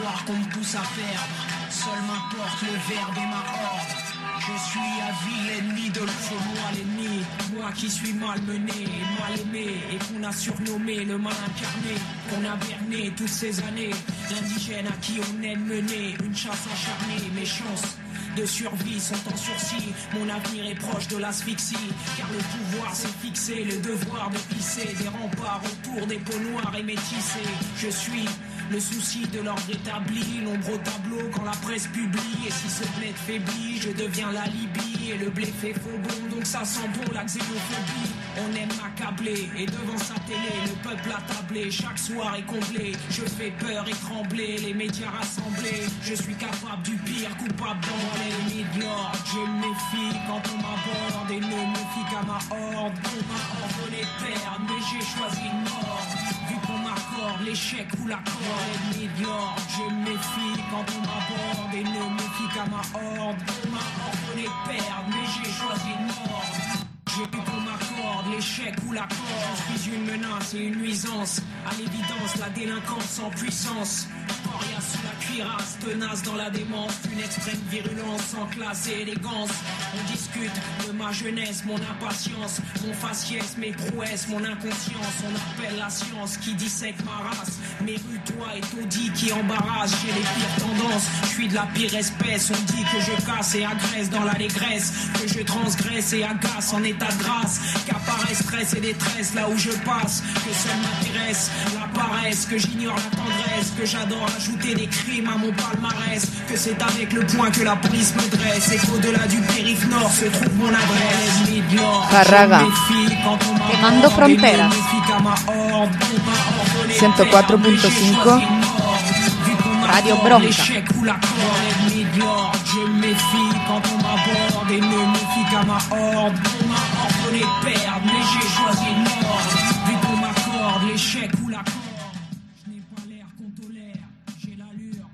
croire qu'on me pousse à perdre. Seul m'importe le verbe et ma horde. Je suis à vie l'ennemi de l'autre, moi l'ennemi. Moi qui suis malmené, mal aimé, et qu'on a surnommé le mal incarné. Qu'on a berné toutes ces années. L'indigène à qui on aime mener une chasse acharnée. Mes chances de survie sont en sursis. Mon avenir est proche de l'asphyxie. Car le pouvoir s'est fixé, le devoir de pisser des remparts autour des peaux noires et métissées. Je suis le souci de l'ordre établi, l'ombre au tableau quand la presse publie. Et si ce bled faiblit, je deviens la Libye. Et le blé fait faux bon, donc ça sent bon la xénophobie. On aime m'accabler, et devant sa télé, le peuple attablé, chaque soir est comblé. Je fais peur et trembler, les médias rassemblés. Je suis capable du pire, coupable dans l'ennemi de l'ordre. Je me méfie quand on m'aborde, et ne me fie qu'à ma horde. On m'a ordonné de perdre, mais j'ai choisi une mort. Vu qu'on m'accorde l'échec ou l'accord, l'ennemi de l'ordre. Je me méfie quand on m'aborde, et ne me fie qu'à ma horde. On m'a ordonné de perdre, mais j'ai choisi une mort. J'ai vu qu'on m'accorde l'échec ou l'accord. Je suis une menace et une nuisance. À l'évidence, la délinquance en puissance. Paria sous la cuirasse, tenace dans la démence. Une extrême virulence sans classe et élégance. On discute de ma jeunesse, mon impatience, mon faciès, mes prouesses, mon inconscience. On appelle la science qui dissèque ma race. Mes rues, toi et taudis qui embarrassent. J'ai les pires tendances, je suis de la pire espèce. On dit que je casse et agresse dans l'allégresse. Que je transgresse et agace en état de grâce. Qu'apparaît stress et détresse là où je passe. Que seul m'intéresse la paresse. Que j'ignore la tendresse. Que j'adore ajouter des crimes à mon palmarès. Que c'est avec le point que la police me dresse. Et qu'au-delà du périph' nord se trouve mon adresse. Carraga. Quemando fronteras. 104.5 Radio Bronca. Je me méfie quand on m'aborde et ne me fie qu'à ma horde. On m'a ordonné de perdre, mais j'ai choisi une mort. Vu qu'on m'accorde l'échec ou l'accord, je n'ai pas l'air qu'on tolère, j'ai l'allure.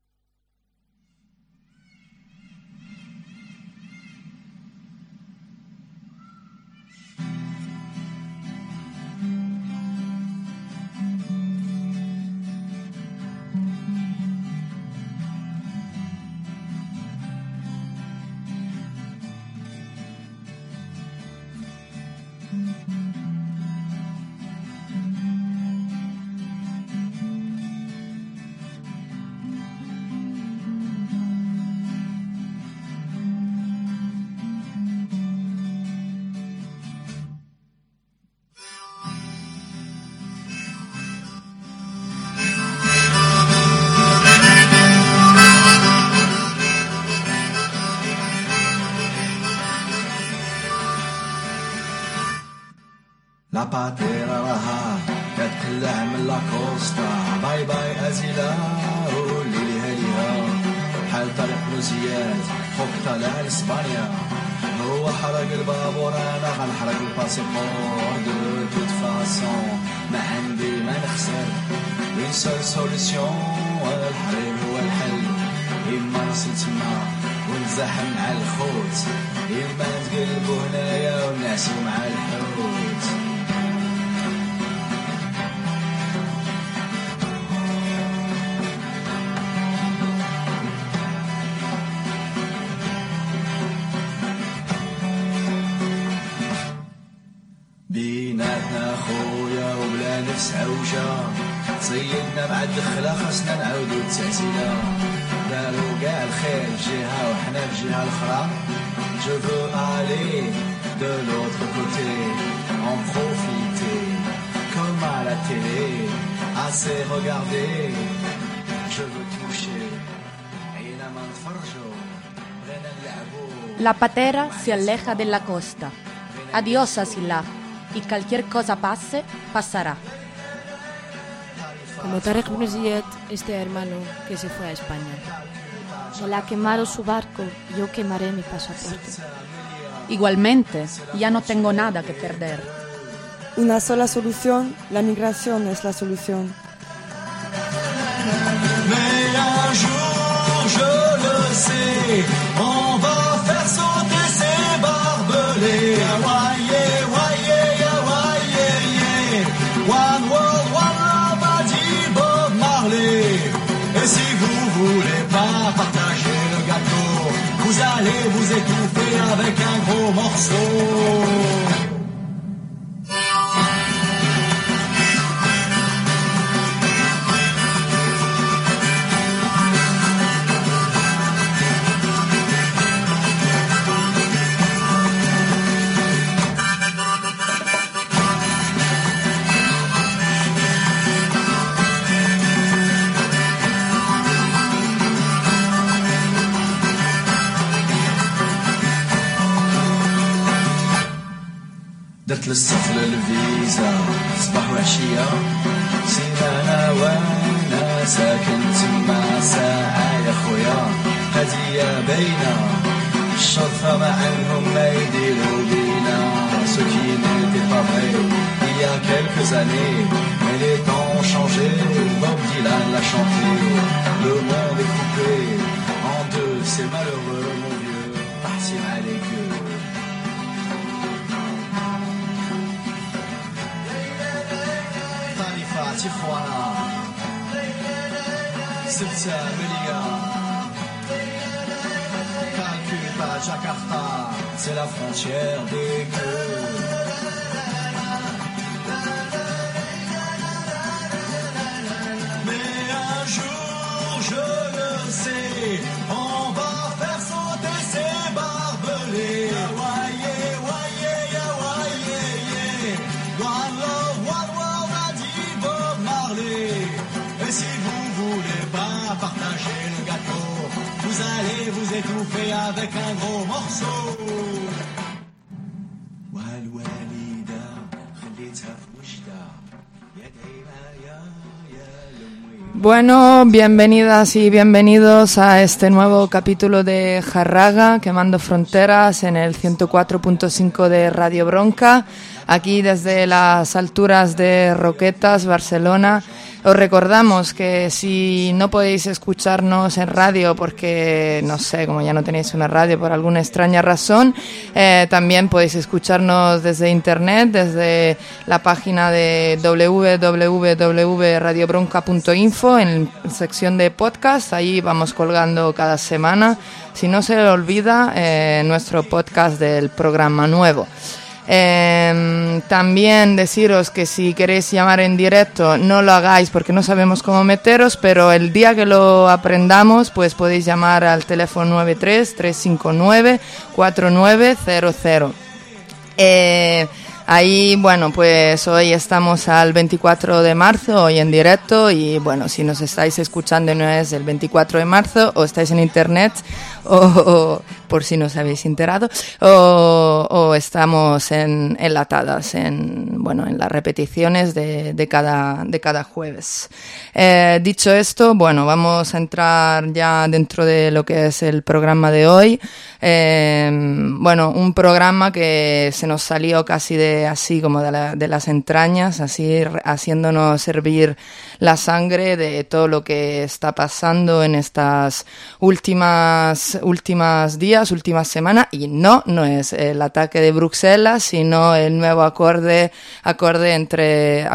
La patera raha كتقلع من لاكوستا باي باي ازيلا وليلي هاليها بحال طريق نوزيات خوك طالع لاسبانيا هو حرق البابور انا غنحرق الباسيبور دو توت فاسون ما عندي ما نخسر اون سول سوليسيون الحريم هو الحل اما نوصل تما ونزاحم مع الخوت اما نتقلبو هنايا ونعسو مع الحوت بيناتنا خويا وبلا نفس عوجة زيدنا مع الدخلة خاصنا نعاودو التعزيلة دارو كاع الخير بجهة وحنا بجهة الأخرى Je veux aller de l'autre côté en profiter comme à la télé assez regarder Je veux toucher حينما نتفرجو بغينا نلعبو La patera se aleja de la costa. Adiós, Asila. Y cualquier cosa pase, pasará. Como Tarek Ibn Ziyad, este hermano que se fue a España. Él ha quemado su barco, yo quemaré mi pasaporte. Igualmente, ya no tengo nada que perder. Una sola solución, la migración es la solución. Mais un jour, je le sais, on va faire sauter ces barbelés. One world, one love, a dit Bob Marley. Et si vous étouffer avec un gros morceau. درت للصفل الفيزا صباح وعشية سيمانة وانا ساكن تما ساعة يا خويا هدية باينة الشرطة ما عنهم ما يديروا بينا ce qui n'était pas vrai il y a quelques années mais les temps ont changé Bob Dylan l'a chanté le monde est coupé en deux c'est malheureux mon vieux parti mal les gueux Tijuana, Sibta, Melilla, Calcutta, Jakarta, c'est la frontière des queues. Mais un jour, je le sais, on va faire sauter ces barbelés. Hawaii, Hawaii, Hawaii, one love, one world, a dit Bob Marley. Et si vous voulez pas partager le gâteau, vous allez vous étouffer avec un gros morceau. والوالدة خليتها في وجدة يا دايما يا لمي. Bueno, bienvenidas y bienvenidos a este nuevo capítulo de Jarraga, Quemando Fronteras, en el 104.5 de Radio Bronca, aquí desde las alturas de Roquetas, Barcelona. Os recordamos que si no podéis escucharnos en radio porque, no sé, como ya no tenéis una radio por alguna extraña razón, también podéis escucharnos desde internet, desde la página de www.radiobronca.info en sección de podcast. Ahí vamos colgando cada semana, si no se olvida, nuestro podcast del programa nuevo. También deciros que si queréis llamar en directo no lo hagáis porque no sabemos cómo meteros, pero el día que lo aprendamos pues podéis llamar al teléfono 93-359-4900. Ahí, bueno, pues hoy estamos al 24 de marzo, hoy en directo, y bueno, si nos estáis escuchando no es el 24 de marzo, o estáis en internet, o por si no os habéis enterado, o estamos enlatadas en las repeticiones de cada jueves. Dicho esto, bueno, vamos a entrar ya dentro de lo que es el programa de hoy. Un programa que se nos salió casi así como de las entrañas, así haciéndonos hervir la sangre de todo lo que está pasando en estas últimas últimas semanas, y no es el ataque de Bruselas, sino el nuevo acuerdo entre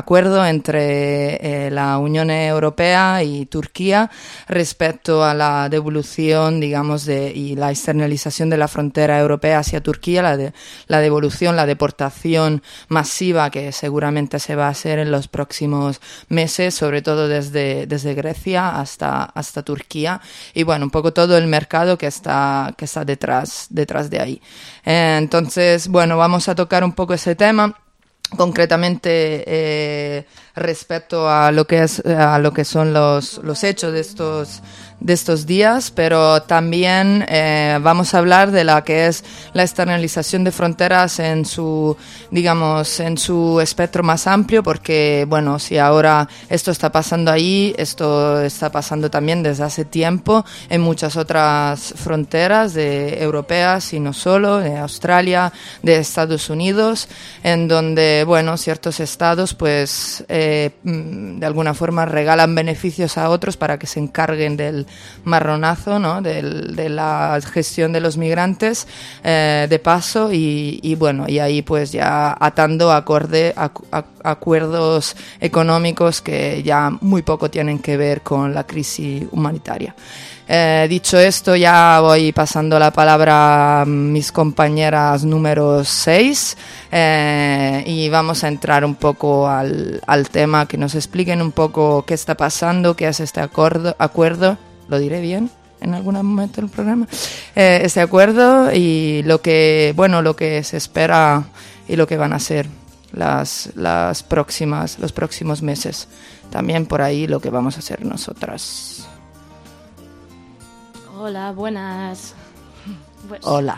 la Unión Europea y Turquía respecto a la devolución, digamos, y la externalización de la frontera europea hacia Turquía, la devolución, la deportación masiva que seguramente se va a hacer en los próximos meses, sobre todo desde Grecia hasta Turquía, y bueno, un poco todo el mercado que está detrás de ahí. Entonces, bueno, vamos a tocar un poco ese tema, concretamente respecto a lo que son los hechos de estos días, pero también vamos a hablar de la que es la externalización de fronteras en su espectro más amplio, porque bueno, si ahora esto está pasando ahí, esto está pasando también desde hace tiempo en muchas otras fronteras europeas, y no solo, de Australia, de Estados Unidos, en donde bueno, ciertos estados pues de alguna forma regalan beneficios a otros para que se encarguen del marronazo, ¿no? de la gestión de los migrantes de paso, y bueno, y ahí pues ya atando acuerdos económicos que ya muy poco tienen que ver con la crisis humanitaria. Dicho esto, ya voy pasando la palabra a mis compañeras número 6 y vamos a entrar un poco al tema, que nos expliquen un poco qué está pasando, qué es este acuerdo, ¿lo diré bien en algún momento del programa? Este acuerdo y lo que se espera y lo que van a ser los próximos meses. También por ahí lo que vamos a hacer nosotras. Hola, buenas. Hola.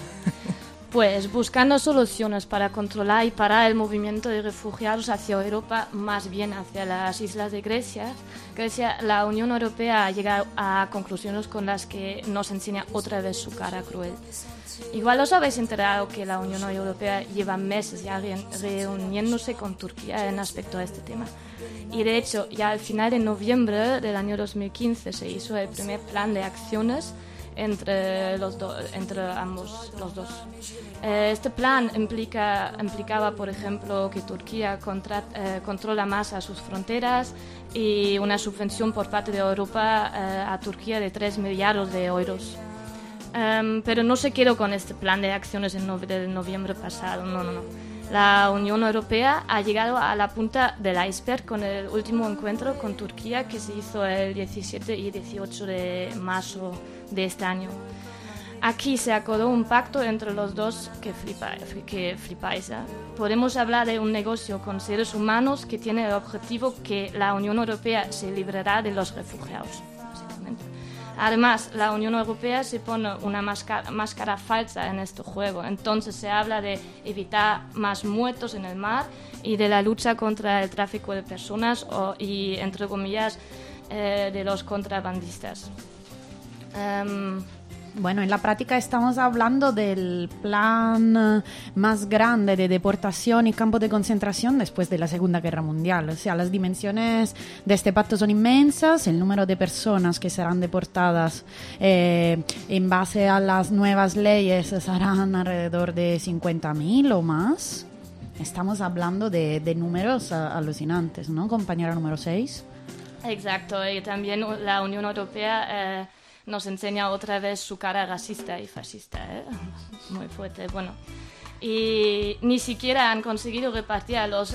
Pues buscando soluciones para controlar y parar el movimiento de refugiados hacia Europa, más bien hacia las islas de Grecia, la Unión Europea ha llegado a conclusiones con las que nos enseña otra vez su cara cruel. Igual os habéis enterado que la Unión Europea lleva meses ya reuniéndose con Turquía en respecto a este tema. Y de hecho, ya al final de noviembre del año 2015 se hizo el primer plan de acciones entre ambos los dos. Este plan implicaba, por ejemplo, que Turquía controla más a sus fronteras y una subvención por parte de Europa a Turquía de 3 millardos de euros. Pero no se quedó con este plan de acciones del noviembre pasado, no. La Unión Europea ha llegado a la punta del iceberg con el último encuentro con Turquía que se hizo el 17 y 18 de marzo de este año. Aquí se acordó un pacto entre los dos que flipáis. Podemos hablar de un negocio con seres humanos que tiene el objetivo que la Unión Europea se librará de los refugiados, básicamente. Además, la Unión Europea se pone una máscara falsa en este juego. Entonces se habla de evitar más muertos en el mar y de la lucha contra el tráfico de personas y, entre comillas, de los contrabandistas. Bueno, en la práctica estamos hablando del plan más grande de deportación y campos de concentración después de la Segunda Guerra Mundial. O sea, las dimensiones de este pacto son inmensas, el número de personas que serán deportadas en base a las nuevas leyes serán alrededor de 50.000 o más. Estamos hablando de números alucinantes, ¿no, compañera número 6? Exacto, y también la Unión Europea nos enseña otra vez su cara racista y fascista, muy fuerte. Bueno, y ni siquiera han conseguido repartir a los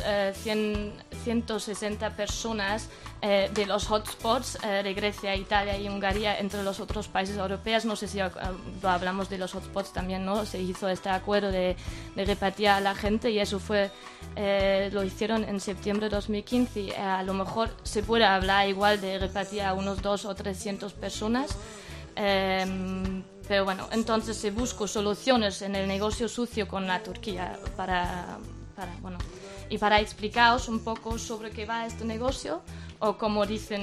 160 personas de los hotspots de Grecia, Italia y Hungría entre los otros países europeos. No sé si hablamos de los hotspots también, ¿no? Se hizo este acuerdo de repartir a la gente y eso lo hicieron en septiembre de 2015. Y a lo mejor se puede hablar igual de repartir a unos 200 o 300 personas. Pero bueno, entonces se buscó soluciones en el negocio sucio con la Turquía para explicaros un poco sobre qué va este negocio o como dicen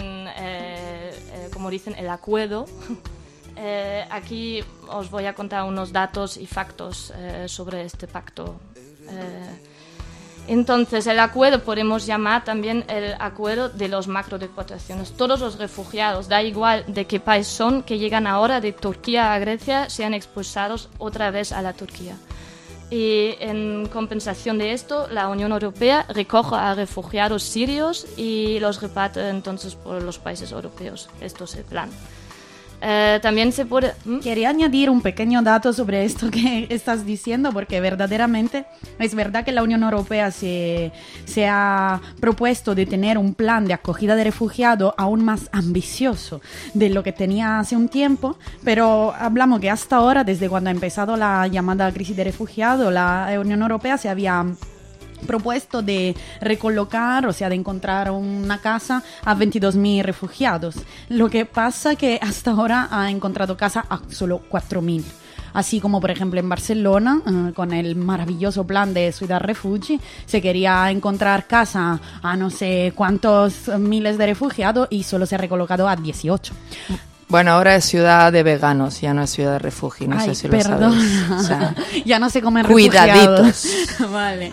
el acuerdo. Aquí os voy a contar unos datos y factos sobre este pacto. Entonces, el acuerdo podemos llamar también el acuerdo de los macrodeportaciones. Todos los refugiados, da igual de qué país son, que llegan ahora de Turquía a Grecia, sean expulsados otra vez a la Turquía. Y en compensación de esto, la Unión Europea recoge a refugiados sirios y los reparte entonces por los países europeos. Esto es el plan. También se puede... Quería añadir un pequeño dato sobre esto que estás diciendo, porque verdaderamente es verdad que la Unión Europea se ha propuesto de tener un plan de acogida de refugiados aún más ambicioso de lo que tenía hace un tiempo, pero hablamos que hasta ahora, desde cuando ha empezado la llamada crisis de refugiados, la Unión Europea se había propuesto de recolocar, o sea, de encontrar una casa a 22.000 refugiados. Lo que pasa que hasta ahora ha encontrado casa a solo 4.000. Así como, por ejemplo, en Barcelona, con el maravilloso plan de Ciudad Refugi, se quería encontrar casa a no sé cuántos miles de refugiados y solo se ha recolocado a 18. Bueno, ahora es ciudad de veganos, ya no es ciudad de refugio, no sé si lo sabes. O sea, ya no se comen cuidaditos. Vale.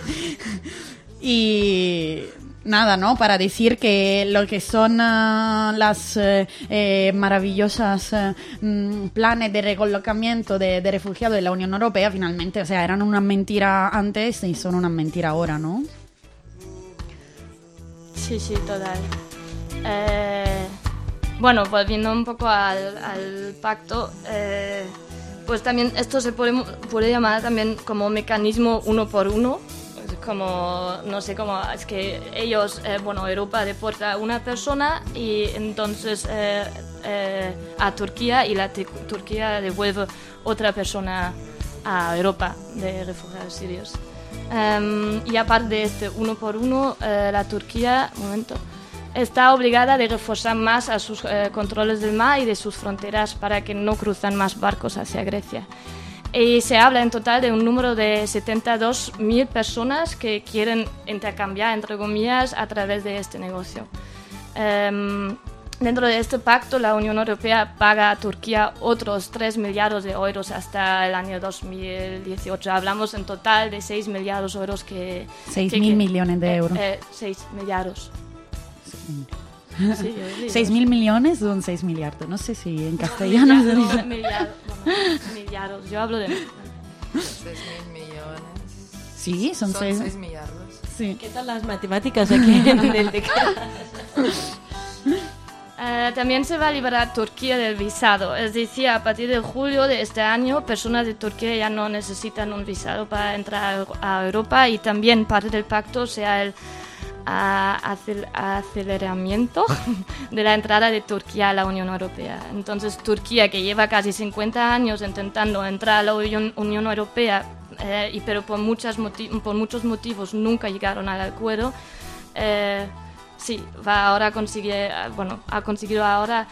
Y nada, ¿no? Para decir que lo que son las maravillosas planes de recolocamiento de refugiados de la Unión Europea, finalmente, o sea, eran una mentira antes y son una mentira ahora, ¿no? Sí, total. Bueno, volviendo un poco al pacto, pues también esto se puede llamar también como mecanismo uno por uno, como, no sé cómo, es que ellos, Europa deporta a una persona y entonces a Turquía y Turquía devuelve otra persona a Europa de refugiados sirios. Y aparte de este uno por uno, la Turquía, está obligada a reforzar más a sus controles del mar y de sus fronteras para que no cruzan más barcos hacia Grecia. Y se habla en total de un número de 72.000 personas que quieren intercambiar, entre comillas, a través de este negocio. Dentro de este pacto, la Unión Europea paga a Turquía otros 3 millardos de euros hasta el año 2018. Hablamos en total de 6 millardos de euros que... 6.000 millones de euros. 6 millardos. Sí, 6.000 millones son 6 miliardos. No sé si en castellano se dice. Millardos. Yo hablo de... 6.000 millones. Sí, son 6 millardos. Sí. ¿Qué tal las matemáticas aquí en el decano? También se va a liberar Turquía del visado, es decir, a partir de julio de este año, personas de Turquía ya no necesitan un visado para entrar a Europa y también parte del pacto sea el aceleramiento de la entrada de Turquía a la Unión Europea. Entonces, Turquía, que lleva casi 50 años intentando entrar a la Unión Europea, pero por muchos motivos nunca llegaron al acuerdo, sí, ha conseguido ahora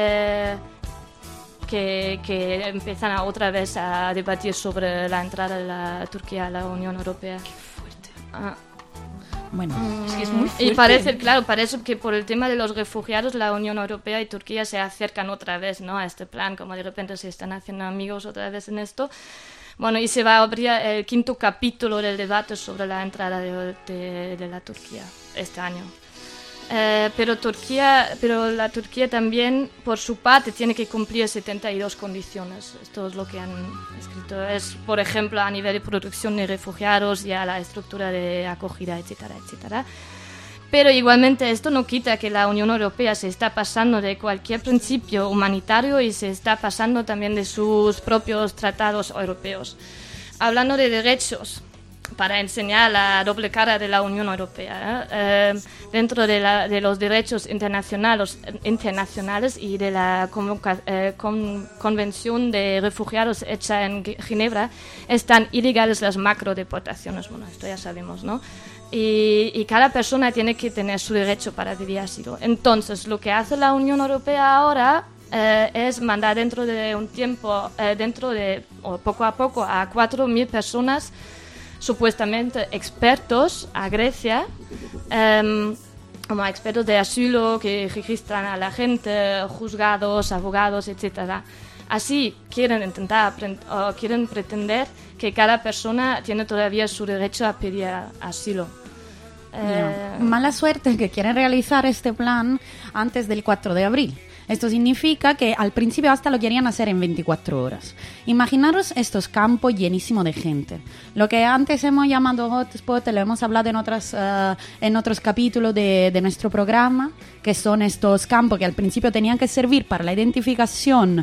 que empiezan otra vez a debatir sobre la entrada de la Turquía a la Unión Europea. Qué fuerte. Bueno, es que es muy fuerte. Y parece que por el tema de los refugiados la Unión Europea y Turquía se acercan otra vez, ¿no?, a este plan, como de repente se están haciendo amigos otra vez en esto. Bueno, y se va a abrir el 5º capítulo del debate sobre la entrada de la Turquía este año. Pero la Turquía también, por su parte, tiene que cumplir 72 condiciones. Esto es lo que han escrito. Es, por ejemplo, a nivel de producción de refugiados y a la estructura de acogida, etcétera, etcétera. Pero igualmente esto no quita que la Unión Europea se está pasando de cualquier principio humanitario y se está pasando también de sus propios tratados europeos. Hablando de derechos, para enseñar la doble cara de la Unión Europea, dentro de los derechos internacionales y de la Convención de Refugiados hecha en Ginebra, están ilegales las macrodeportaciones. Bueno, esto ya sabemos, ¿no? Y cada persona tiene que tener su derecho para pedir asilo. Entonces, lo que hace la Unión Europea ahora es mandar dentro de un tiempo, poco a poco, a 4.000 personas supuestamente expertos a Grecia, como expertos de asilo que registran a la gente, juzgados, abogados, etc. Así quieren pretender que cada persona tiene todavía su derecho a pedir asilo. Mala suerte que quieren realizar este plan antes del 4 de abril. Esto significa que al principio hasta lo querían hacer en 24 horas. Imaginaros estos campos llenísimos de gente. Lo que antes hemos llamado hotspot, lo hemos hablado en otros capítulos de nuestro programa, que son estos campos que al principio tenían que servir para la identificación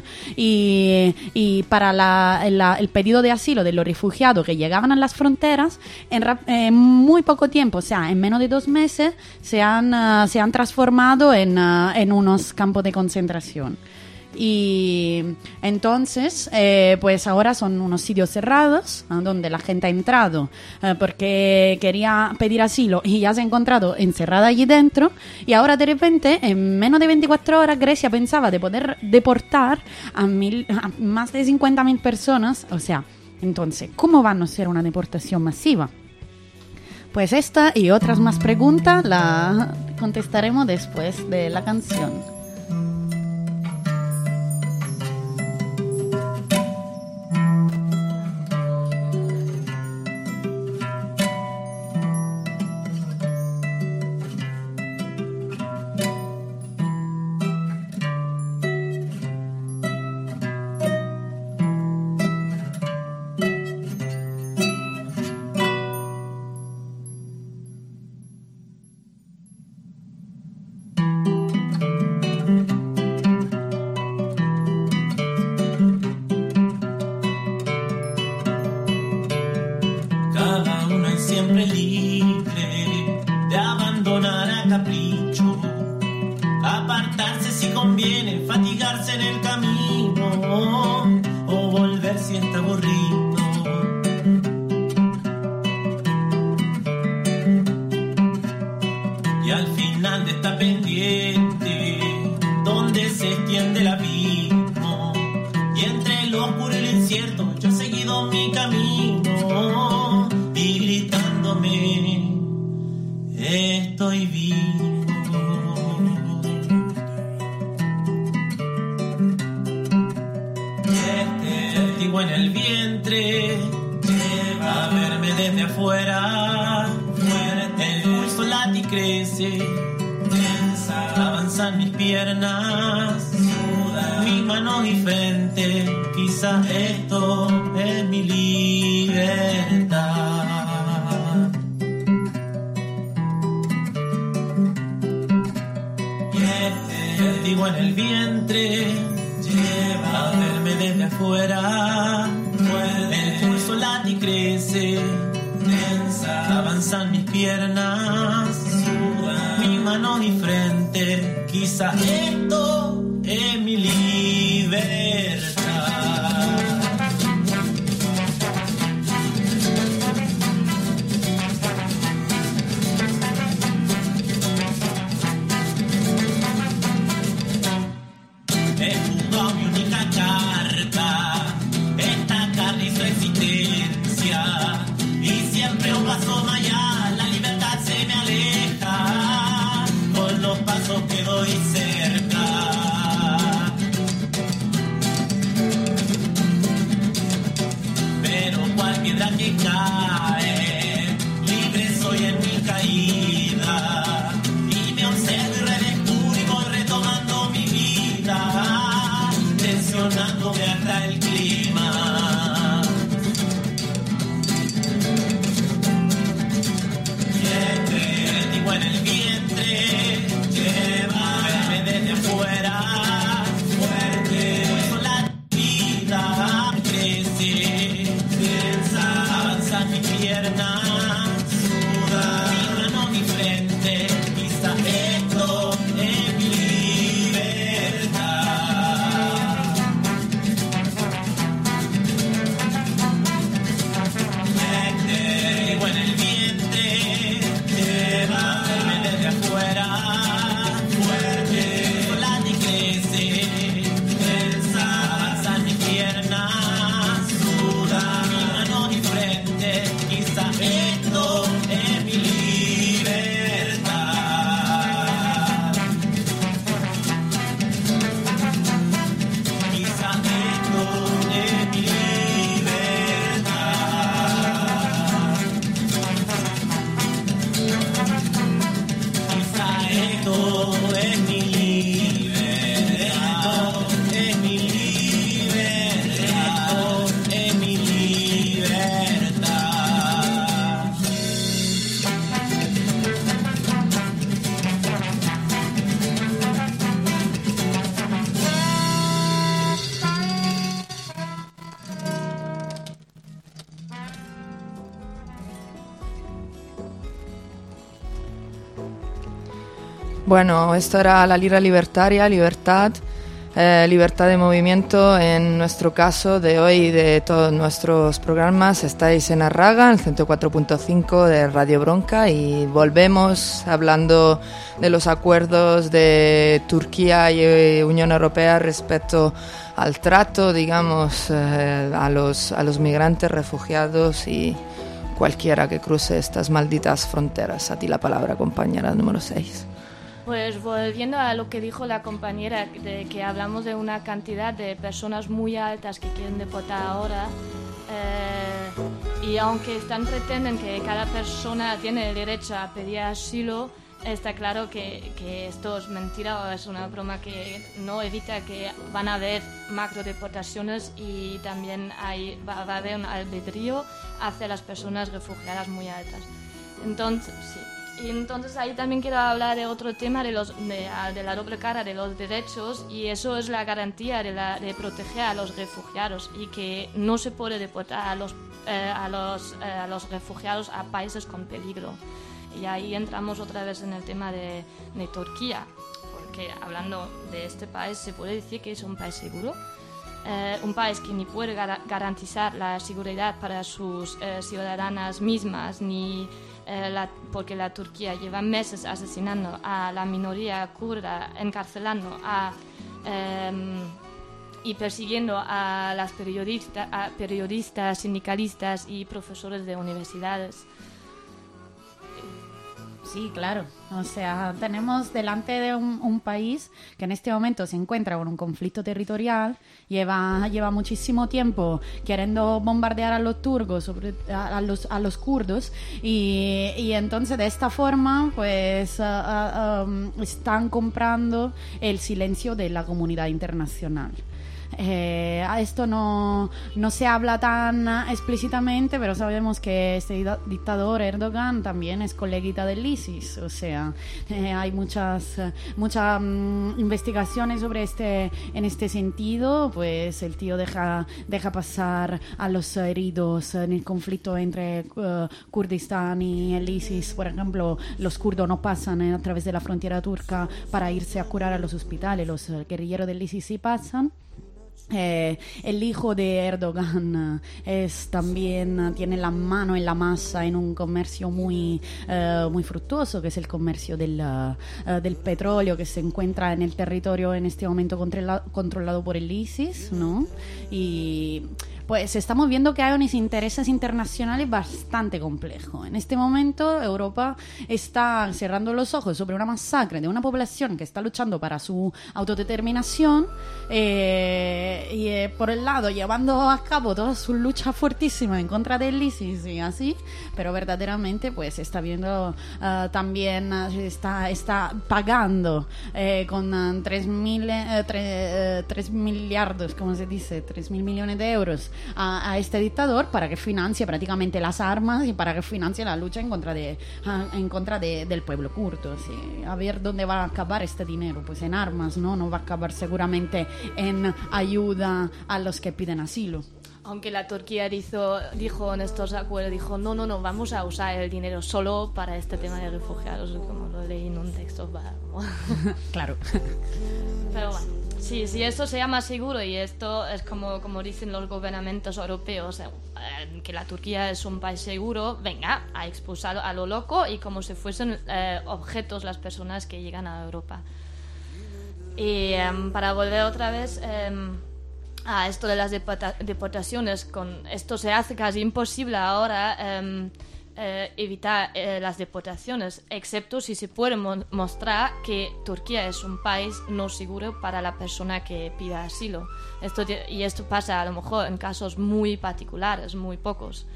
y para el pedido de asilo de los refugiados que llegaban a las fronteras. En muy poco tiempo, o sea, en menos de 2 meses, se han transformado en unos campos de concentración. Y entonces, pues ahora son unos sitios cerrados donde la gente ha entrado porque quería pedir asilo y ya se ha encontrado encerrada allí dentro. Y ahora de repente, en menos de 24 horas, Grecia pensaba de poder deportar a más de 50.000 personas. O sea, entonces, ¿cómo van a ser una deportación masiva? Pues esta y otras más preguntas la contestaremos después de la canción. apartarse si conviene, fatigarse en el camino o volver si está aburrido. Y al final de esta pendiente donde se extiende el abismo y entre lo oscuro y lo incierto yo he seguido mi camino y gritándome estoy vivo. Vértigo en el vientre lleva a verme desde afuera, fuerte el pulso late y crece, tensa avanzan mis piernas, sudan mis manos y frente, quizás esto es mi libertad. Vértigo en el vientre lleva a verme desde afuera, fuerte el pulso late y crece, tensa avanzan mis piernas, sudan mis manos y frente, quizá esto es mi libertad. Que doy cerca, pero cual piedra que cae, libre soy en mi caída, y me observo y redescubro y voy retomando mi vida, tensionándome hasta el clima. Vértigo en el vientre lleva a verme desde afuera, fuerte, con la vida crece, tensa, avanza mi pierna, suda mi mano, mi frente, quizá esto es mi libertad. Vértigo en el vientre lleva a verme desde afuera, Bueno, esto era la lira libertaria, libertad, libertad de movimiento. En nuestro caso de hoy, de todos nuestros programas, estáis en Arraga, el 104.5 de Radio Bronca, y volvemos hablando de los acuerdos de Turquía y Unión Europea respecto al trato, digamos, a los migrantes, refugiados y cualquiera que cruce estas malditas fronteras. A ti la palabra, compañera número 6. Pues volviendo a lo que dijo la compañera, de que hablamos de una cantidad de personas muy altas que quieren deportar ahora, y aunque pretenden que cada persona tiene el derecho a pedir asilo, está claro que esto es mentira o es una broma que no evita que van a haber macro deportaciones, y también va a haber un albedrío hacia las personas refugiadas muy altas. Entonces, sí. Y entonces ahí también quiero hablar de otro tema de la doble cara de los derechos, y eso es la garantía de proteger a los refugiados, y que no se puede deportar a los refugiados a países con peligro. Y ahí entramos otra vez en el tema de Turquía, que hablando de este país se puede decir que es un país seguro. Un país que ni puede garantizar la seguridad para sus ciudadanas mismas, ni porque la Turquía lleva meses asesinando a la minoría kurda, encarcelando y persiguiendo a las periodistas, sindicalistas y profesores de universidades. Sí, claro. O sea, tenemos delante de un país que en este momento se encuentra con un conflicto territorial, lleva muchísimo tiempo queriendo bombardear a los turcos, a los kurdos, y entonces de esta forma pues están comprando el silencio de la comunidad internacional. Esto no se habla tan explícitamente, pero sabemos que este dictador Erdogan también es coleguita del ISIS. O sea, hay muchas investigaciones sobre en este sentido. Pues el tío deja pasar a los heridos en el conflicto entre Kurdistán y el ISIS. Por ejemplo, los kurdos no pasan a través de la frontera turca para irse a curar a los hospitales. Los guerrilleros del ISIS sí pasan. El hijo de Erdogan también tiene la mano en la masa en un comercio muy fructuoso, que es el comercio del petróleo que se encuentra en el territorio en este momento controlado por el ISIS, ¿no? Y pues estamos viendo que hay unos intereses internacionales bastante complejos. En este momento Europa está cerrando los ojos sobre una masacre de una población que está luchando para su autodeterminación y por el lado llevando a cabo toda su lucha fuertísima en contra del ISIS y así, pero verdaderamente pues está viendo también está pagando con 3 miliardos, ¿cómo se dice? 3.000 millones de euros a este dictador para que financie prácticamente las armas y para que financie la lucha en contra del pueblo kurdo. ¿Sí? A ver dónde va a acabar este dinero, pues en armas, no va a acabar seguramente en ayuda a los que piden asilo. Aunque la Turquía dijo en estos acuerdos, no, vamos a usar el dinero solo para este tema de refugiados, como lo leí en un texto. Claro. Pero bueno, sí, esto sea más seguro, y esto es como dicen los gobernamentos europeos, que la Turquía es un país seguro, venga, a expulsar a lo loco y como si fuesen objetos las personas que llegan a Europa. Y para volver otra vez a esto de las deportaciones, con esto se hace casi imposible ahora evitar las deportaciones, excepto si se puede mostrar que Turquía es un país no seguro para la persona que pida asilo. Esto pasa a lo mejor en casos muy particulares, muy pocos.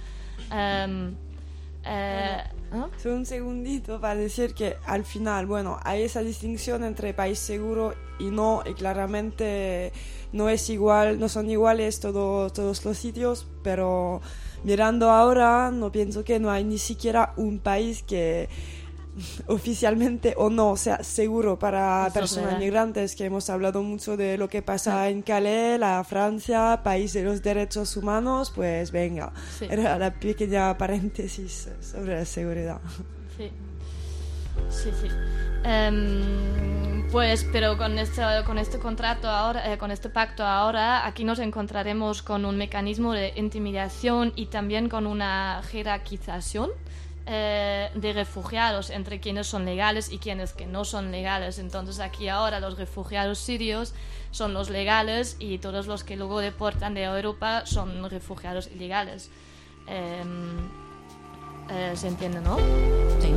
Solo un segundito para decir que al final, bueno, hay esa distinción entre país seguro y no, y claramente no es igual, no son iguales todos los sitios, pero mirando ahora, no pienso que no hay ni siquiera un país que oficialmente o no sea seguro para personas migrantes, que hemos hablado mucho de lo que pasa en Calais, la Francia, país de los derechos humanos, pues venga, sí. Era la pequeña paréntesis sobre la seguridad. Sí. Pues, pero con este contrato ahora, con este pacto ahora, aquí nos encontraremos con un mecanismo de intimidación y también con una jerarquización de refugiados entre quienes son legales y quienes que no son legales. Entonces aquí ahora los refugiados sirios son los legales y todos los que luego deportan de Europa son refugiados ilegales. ¿Se entiende, no? Sí.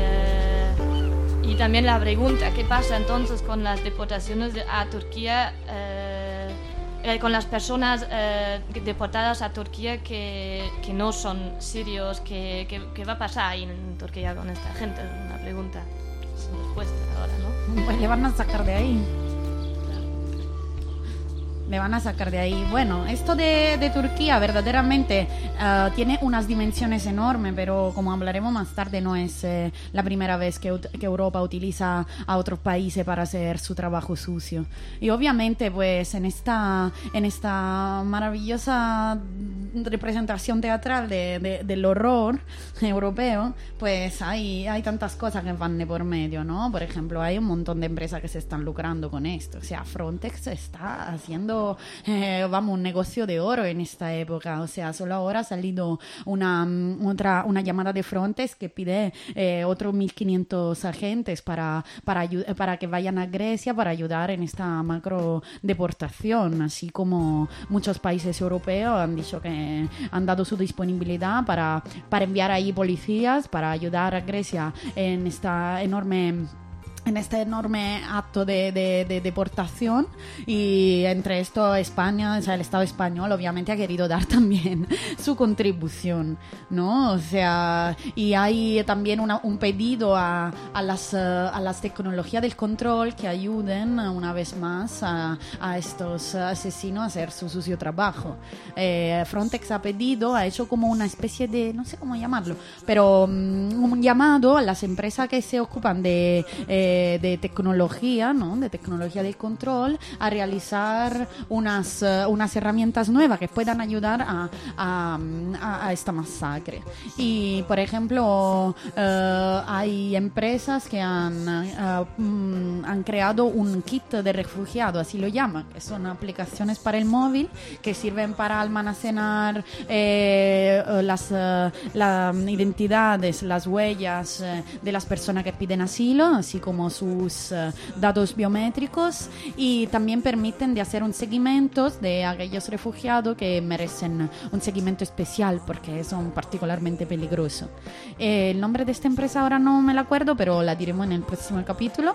Y también la pregunta, ¿qué pasa entonces con las deportaciones a Turquía, con las personas deportadas a Turquía que no son sirios? ¿Qué va a pasar ahí en Turquía con esta gente? Es una pregunta sin respuesta ahora, ¿no? Pues le van a sacar de ahí. Le van a sacar de ahí. Bueno, esto de Turquía verdaderamente tiene unas dimensiones enormes, pero como hablaremos más tarde, no es la primera vez que Europa utiliza a otros países para hacer su trabajo sucio. Y obviamente, pues, en esta maravillosa representación teatral del horror europeo, pues hay tantas cosas que van de por medio, ¿no? Por ejemplo, hay un montón de empresas que se están lucrando con esto. O sea, Frontex está haciendo un negocio de oro en esta época. O sea, solo ahora ha salido una llamada de Frontex que pide otros 1.500 agentes para que vayan a Grecia para ayudar en esta macro deportación, así como muchos países europeos han dicho que han dado su disponibilidad para enviar ahí policías para ayudar a Grecia en este enorme acto de deportación. Y entre esto España, o sea, el Estado español obviamente ha querido dar también su contribución, ¿no? O sea, y hay también un pedido a las tecnologías del control que ayuden una vez más a estos asesinos a hacer su sucio trabajo. Frontex ha hecho como una especie de, no sé cómo llamarlo, pero un llamado a las empresas que se ocupan de tecnología, ¿no? De tecnología del control, a realizar unas herramientas nuevas que puedan ayudar a esta masacre. Y, por ejemplo, hay empresas que han creado un kit de refugiado, así lo llaman, que son aplicaciones para el móvil que sirven para almacenar las identidades, las huellas de las personas que piden asilo, así como sus datos biométricos, y también permiten de hacer un seguimiento de aquellos refugiados que merecen un seguimiento especial porque son particularmente peligrosos. El nombre de esta empresa ahora no me la acuerdo, pero la diremos en el próximo capítulo.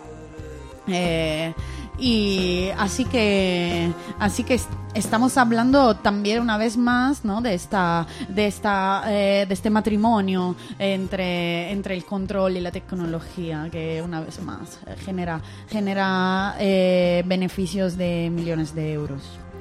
Y así que estamos hablando también una vez más, ¿no? de este matrimonio entre el control y la tecnología, que una vez más genera beneficios de millones de euros.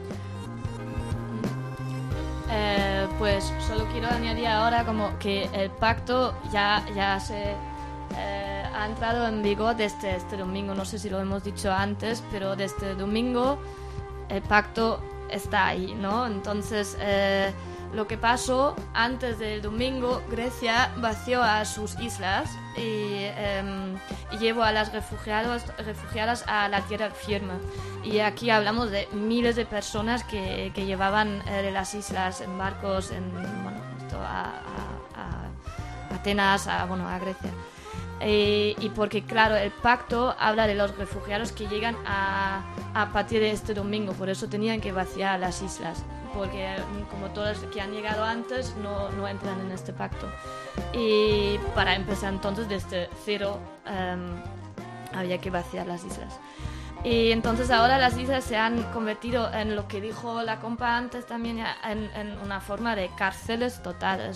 Pues solo quiero añadir ahora como que el pacto ya se ha entrado en vigor desde este domingo. No sé si lo hemos dicho antes, pero desde domingo el pacto está ahí, ¿no? Entonces, lo que pasó antes del domingo, Grecia vació a sus islas y llevó a las refugiadas a la tierra firme. Y aquí hablamos de miles de personas que llevaban de las islas en barcos a Atenas, a Grecia. Y porque, claro, el pacto habla de los refugiados que llegan a partir de este domingo, por eso tenían que vaciar las islas, porque como todos que han llegado antes no entran en este pacto. Y para empezar entonces desde cero había que vaciar las islas. Y entonces ahora las islas se han convertido en lo que dijo la compa antes también, en una forma de cárceles totales,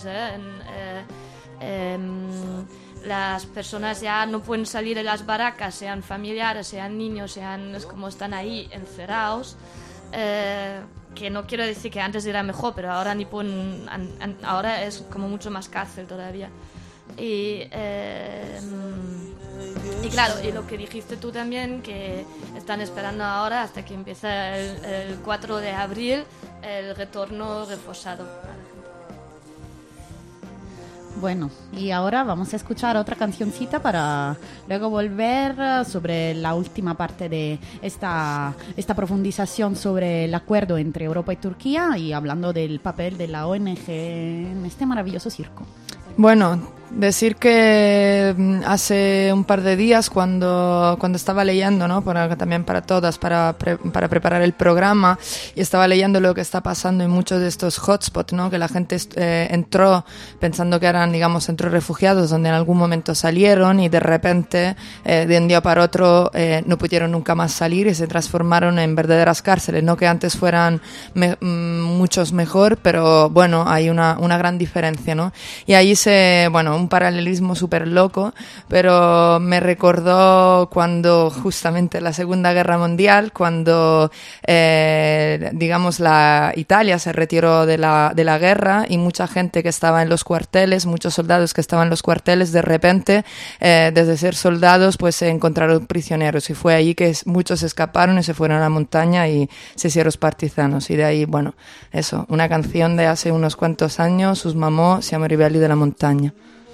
las personas ya no pueden salir de las barracas, sean familiares, sean niños, es como están ahí encerrados, que no quiero decir que antes era mejor, pero ahora ahora es como mucho más cárcel todavía. Y claro, y lo que dijiste tú también, que están esperando ahora hasta que empieza el 4 de abril el retorno reforzado. Bueno, y ahora vamos a escuchar otra cancioncita para luego volver sobre la última parte de esta profundización sobre el acuerdo entre Europa y Turquía, y hablando del papel de la ONG en este maravilloso circo. Bueno, decir que hace un par de días cuando estaba leyendo, ¿no? También para todas, para preparar el programa, y estaba leyendo lo que está pasando en muchos de estos hotspots, ¿no? Que la gente entró pensando que eran, digamos, centros refugiados donde en algún momento salieron y de repente, de un día para otro, no pudieron nunca más salir y se transformaron en verdaderas cárceles, no que antes fueran muchos mejor, pero bueno, hay una gran diferencia, ¿no? Y ahí un paralelismo súper loco, pero me recordó cuando justamente la Segunda Guerra Mundial, cuando digamos la Italia se retiró de la guerra y mucha gente que estaba en los cuarteles, muchos soldados que estaban en los cuarteles, de repente desde ser soldados pues se encontraron prisioneros y fue ahí que muchos escaparon y se fueron a la montaña y se hicieron partisanos, y de ahí, bueno, eso, una canción de hace unos cuantos años, Sus mamò, siamo i ribelli della montagna.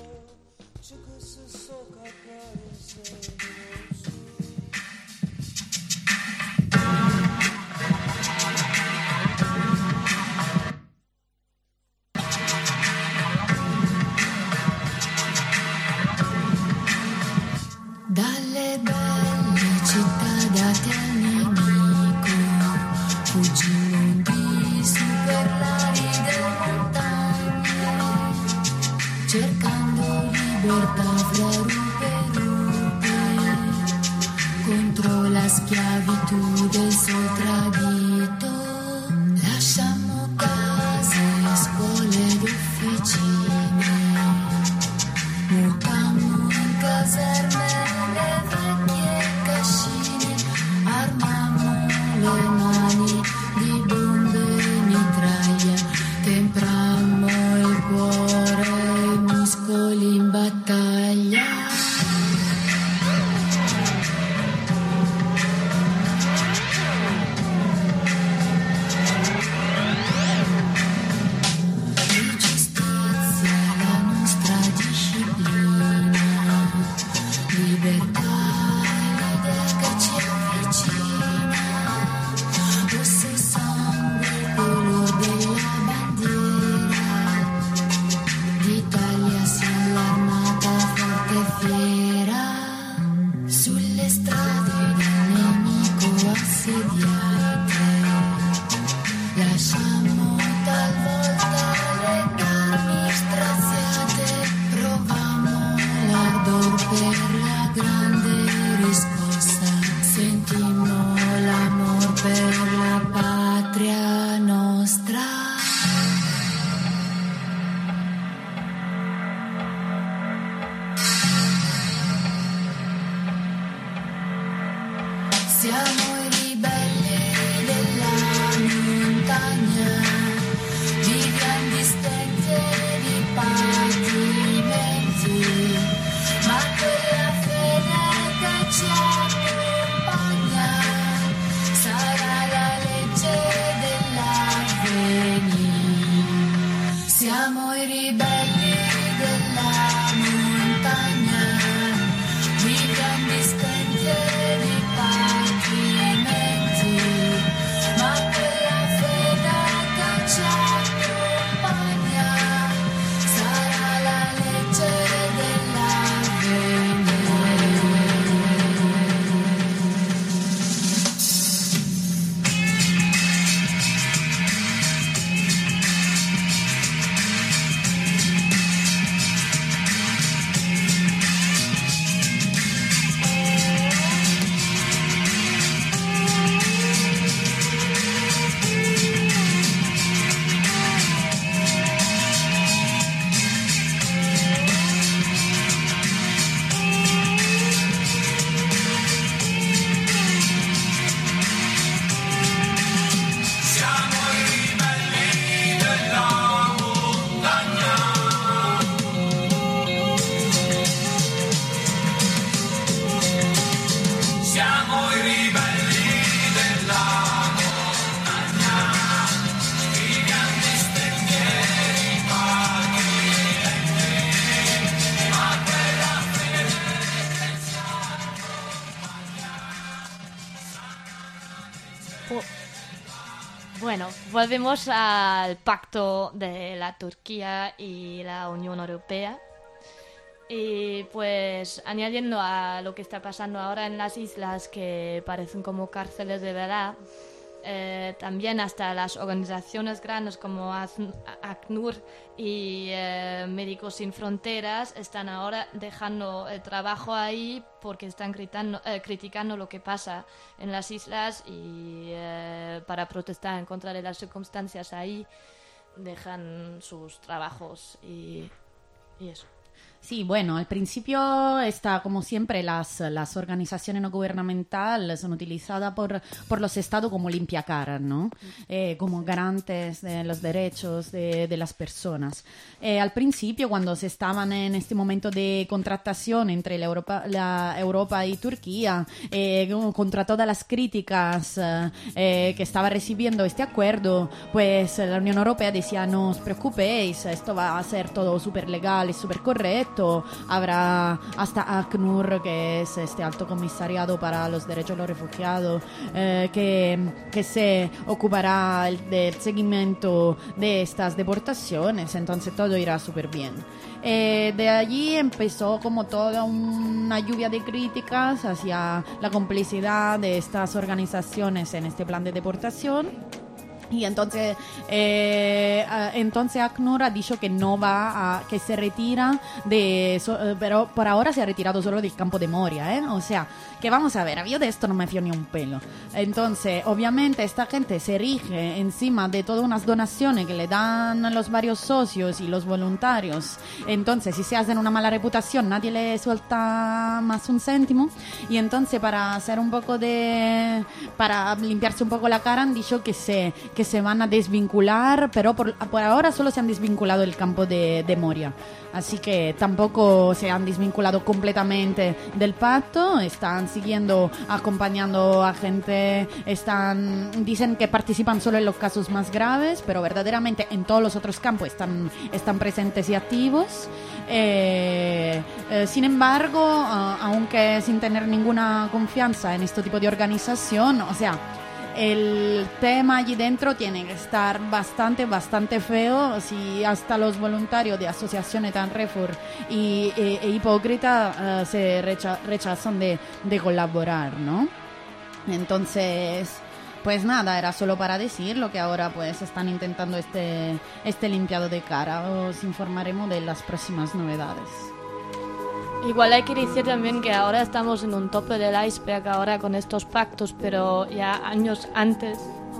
Dalle belle città date al nemico, fuggimmo di su per l'aride montagne, cercando libertà fra rupe e rupe, contro la schiavitù del sol tradito. Lasciamo case, scuole ed officine, mutammo in caserme le vecchie cascine, armammo le mani di bombe e mitraglia, temprammo il cuore e i muscoli in battaglia. Di giustizia la nostra disciplina, libertà è l'idea che ci avvicina, rosso sangue il color della bandiera, d'Italia siamo l'armata forte e fiera, sulle strade del nemico assediate, lasciamo talvolta le carni straziate, provammo l'ardor per la grande riscossa, sentimmo l'amor per la patria nostra. Siamo i ribelli della montagna, di grandi stette e di patimenti, ma quella fede che ci accompagna sarà la legge dell'avvenire. Siamo i ribelli della montagna, di grandi stette e di patimenti, ma quella fede che ci accompagna sarà la legge dell'avvenire. Bueno, volvemos al pacto de la Turquía y la Unión Europea. Y pues añadiendo a lo que está pasando ahora en las islas, que parecen como cárceles de verdad, también hasta las organizaciones grandes como ACNUR y Médicos Sin Fronteras están ahora dejando el trabajo ahí porque están criticando lo que pasa en las islas y para protestar en contra de las circunstancias ahí dejan sus trabajos y eso. Sí, bueno, al principio como siempre, las organizaciones no gubernamentales son utilizadas por los estados como limpiacaras, ¿no? Como garantes de los derechos de las personas. Al principio, cuando se estaban en este momento de contratación entre la Europa y Turquía, contra todas las críticas que estaba recibiendo este acuerdo, pues la Unión Europea decía, no os preocupéis, esto va a ser todo súper legal y súper correcto. Habrá hasta ACNUR, que es este alto comisariado para los derechos de los refugiados, que se ocupará del seguimiento de estas deportaciones, entonces todo irá súper bien. De allí empezó como toda una lluvia de críticas hacia la complicidad de estas organizaciones en este plan de deportación. Y entonces ACNUR ha dicho que no que se retira pero por ahora se ha retirado solo del campo de Moria, ¿eh? O sea, que vamos a ver, yo de esto no me fío ni un pelo. Entonces, obviamente, esta gente se rige encima de todas unas donaciones que le dan los varios socios y los voluntarios. Entonces, si se hacen una mala reputación, nadie le suelta más un céntimo. Y entonces, para limpiarse un poco la cara, han dicho que se van a desvincular, pero por ahora solo se han desvinculado del campo de Moria. Así que tampoco se han desvinculado completamente del pacto, están siguiendo, acompañando a gente, dicen que participan solo en los casos más graves, pero verdaderamente en todos los otros campos están presentes y activos. Sin embargo, aunque sin tener ninguna confianza en este tipo de organización, o sea, el tema allí dentro tiene que estar bastante feo si hasta los voluntarios de asociaciones tan refor e hipócritas se rechazan de colaborar, ¿no? Entonces, pues nada, era solo para decirlo que ahora pues están intentando este limpiado de cara. Os informaremos de las próximas novedades. Igual hay que decir también que ahora estamos en un tope del iceberg ahora con estos pactos, pero ya años antes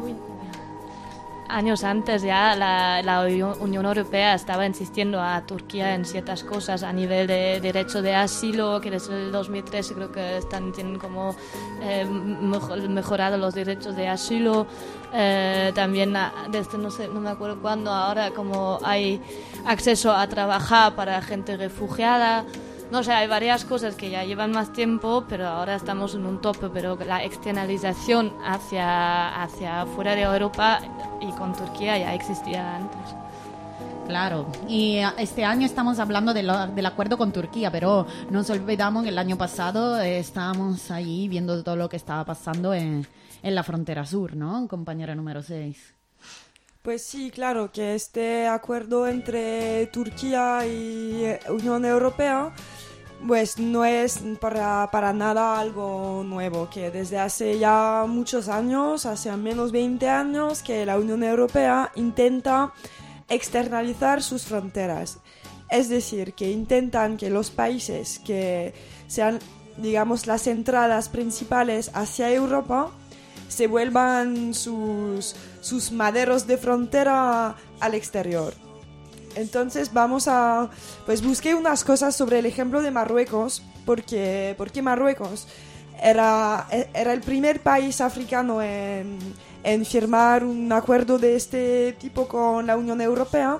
ya la Unión Europea estaba insistiendo a Turquía en ciertas cosas a nivel de derecho de asilo, que desde el 2013 creo que tienen como mejorado los derechos de asilo. También desde no me acuerdo cuándo, ahora como hay acceso a trabajar para gente refugiada. No sé, hay varias cosas que ya llevan más tiempo, pero ahora estamos en un tope, pero la externalización hacia fuera de Europa y con Turquía ya existía antes. Claro, y este año estamos hablando del acuerdo con Turquía, pero no nos olvidamos que el año pasado estábamos ahí viendo todo lo que estaba pasando en la frontera sur, ¿no? Compañera número 6. Pues sí, claro, que este acuerdo entre Turquía y Unión Europea pues no es para nada algo nuevo, que desde hace ya muchos años, hace al menos 20 años, que la Unión Europea intenta externalizar sus fronteras. Es decir, que intentan que los países que sean, digamos, las entradas principales hacia Europa se vuelvan sus maderos de frontera al exterior. Entonces pues busqué unas cosas sobre el ejemplo de Marruecos, porque Marruecos era el primer país africano en firmar un acuerdo de este tipo con la Unión Europea,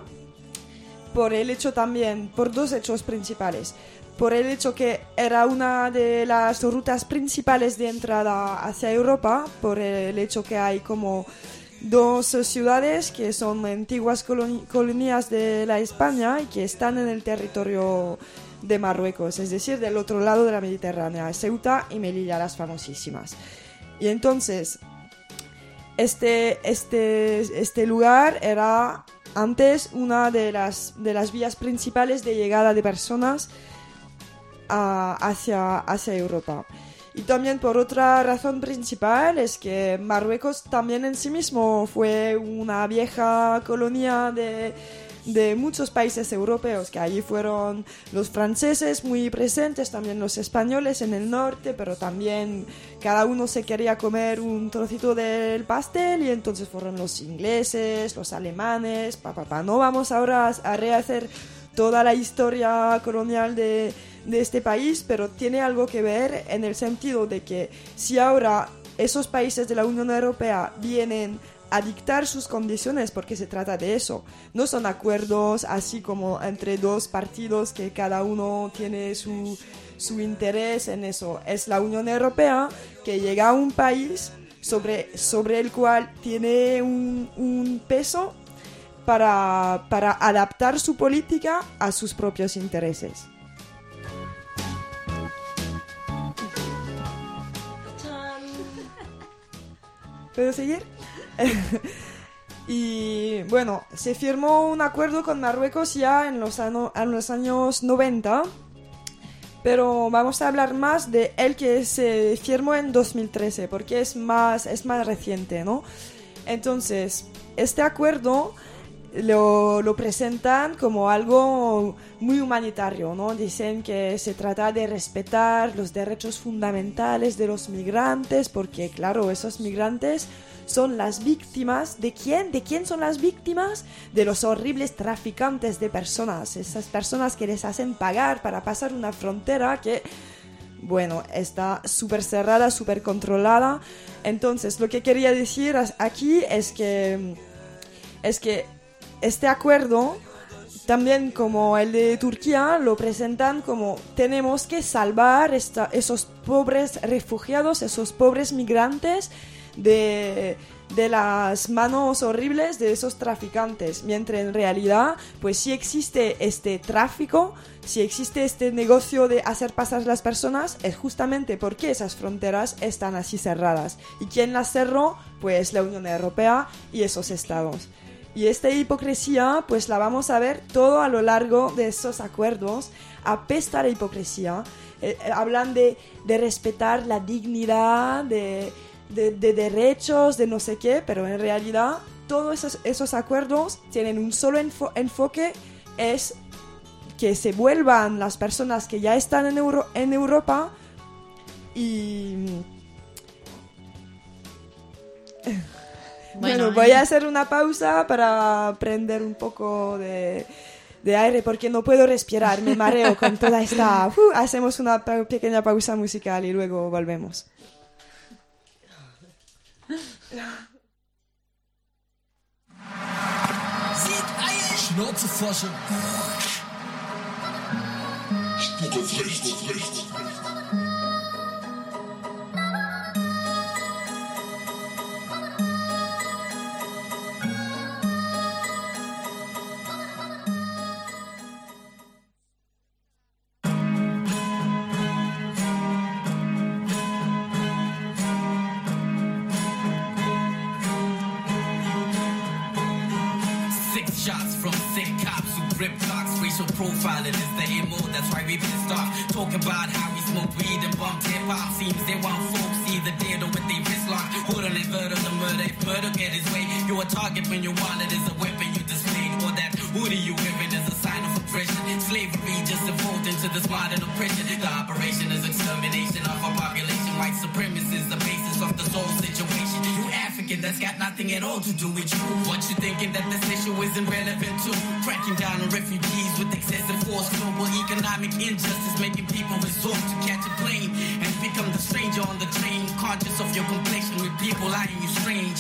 por dos hechos principales. Por el hecho que era una de las rutas principales de entrada hacia Europa, por el hecho que hay como dos ciudades que son antiguas colonias de la España y que están en el territorio de Marruecos, es decir, del otro lado de la Mediterránea, Ceuta y Melilla, las famosísimas. Y entonces, este lugar era antes una de las vías principales de llegada de personas hacia Europa. Y también por otra razón principal es que Marruecos también en sí mismo fue una vieja colonia de muchos países europeos, que allí fueron los franceses muy presentes, también los españoles en el norte, pero también cada uno se quería comer un trocito del pastel y entonces fueron los ingleses, los alemanes, No vamos ahora a rehacer toda la historia colonial de este país, pero tiene algo que ver en el sentido de que si ahora esos países de la Unión Europea vienen a dictar sus condiciones, porque se trata de eso, no son acuerdos así como entre dos partidos que cada uno tiene su interés en eso, es la Unión Europea que llega a un país sobre el cual tiene un peso para adaptar su política a sus propios intereses. ¿Puedo seguir? Y bueno, se firmó un acuerdo con Marruecos ya en los años 90, pero vamos a hablar más de el que se firmó en 2013, porque es más reciente, ¿no? Entonces, este acuerdo lo presentan como algo muy humanitario, ¿no? Dicen que se trata de respetar los derechos fundamentales de los migrantes, porque claro, esos migrantes son las víctimas. ¿De quién? ¿De quién son las víctimas? De los horribles traficantes de personas, esas personas que les hacen pagar para pasar una frontera que, bueno, está súper cerrada, súper controlada. Entonces, lo que quería decir aquí es que este acuerdo, también como el de Turquía, lo presentan como tenemos que salvar esos pobres refugiados, esos pobres migrantes de las manos horribles de esos traficantes, mientras en realidad pues sí existe este tráfico, si existe este negocio de hacer pasar las personas, es justamente porque esas fronteras están así cerradas. ¿Y quién las cerró? Pues la Unión Europea y esos estados. Y esta hipocresía pues la vamos a ver todo a lo largo de esos acuerdos. Apesta la hipocresía. Hablan de respetar la dignidad, de derechos, de no sé qué, pero en realidad todos esos acuerdos tienen un solo enfoque, es que se vuelvan las personas que ya están en Europa y... Bueno, voy a hacer una pausa para prender un poco de aire porque no puedo respirar, me mareo con toda esta... hacemos una pequeña pausa musical y luego volvemos. Schnauze forschen. Recht. Profiling is the MO, that's why we pissed off. Talking about how we smoke weed and bumped hip-hop. Seems they want folks either dead or with their wrist locked. Hold on, they murder the murder. If murder get his way, you're a target when your wallet is a weapon you displayed. Or that hoodie you wearing is a sign of oppression. Slavery just evolved into this modern oppression. The operation is extermination of our population. White supremacy is the basis of this whole situation. You African, that's got nothing at all to do with you. What you thinking that this issue isn't relevant to? Cracking down on refugees with excessive force. Global economic injustice making people resort to catch a plane and become the stranger on the train. Conscious of your complexion with people eyeing you strange.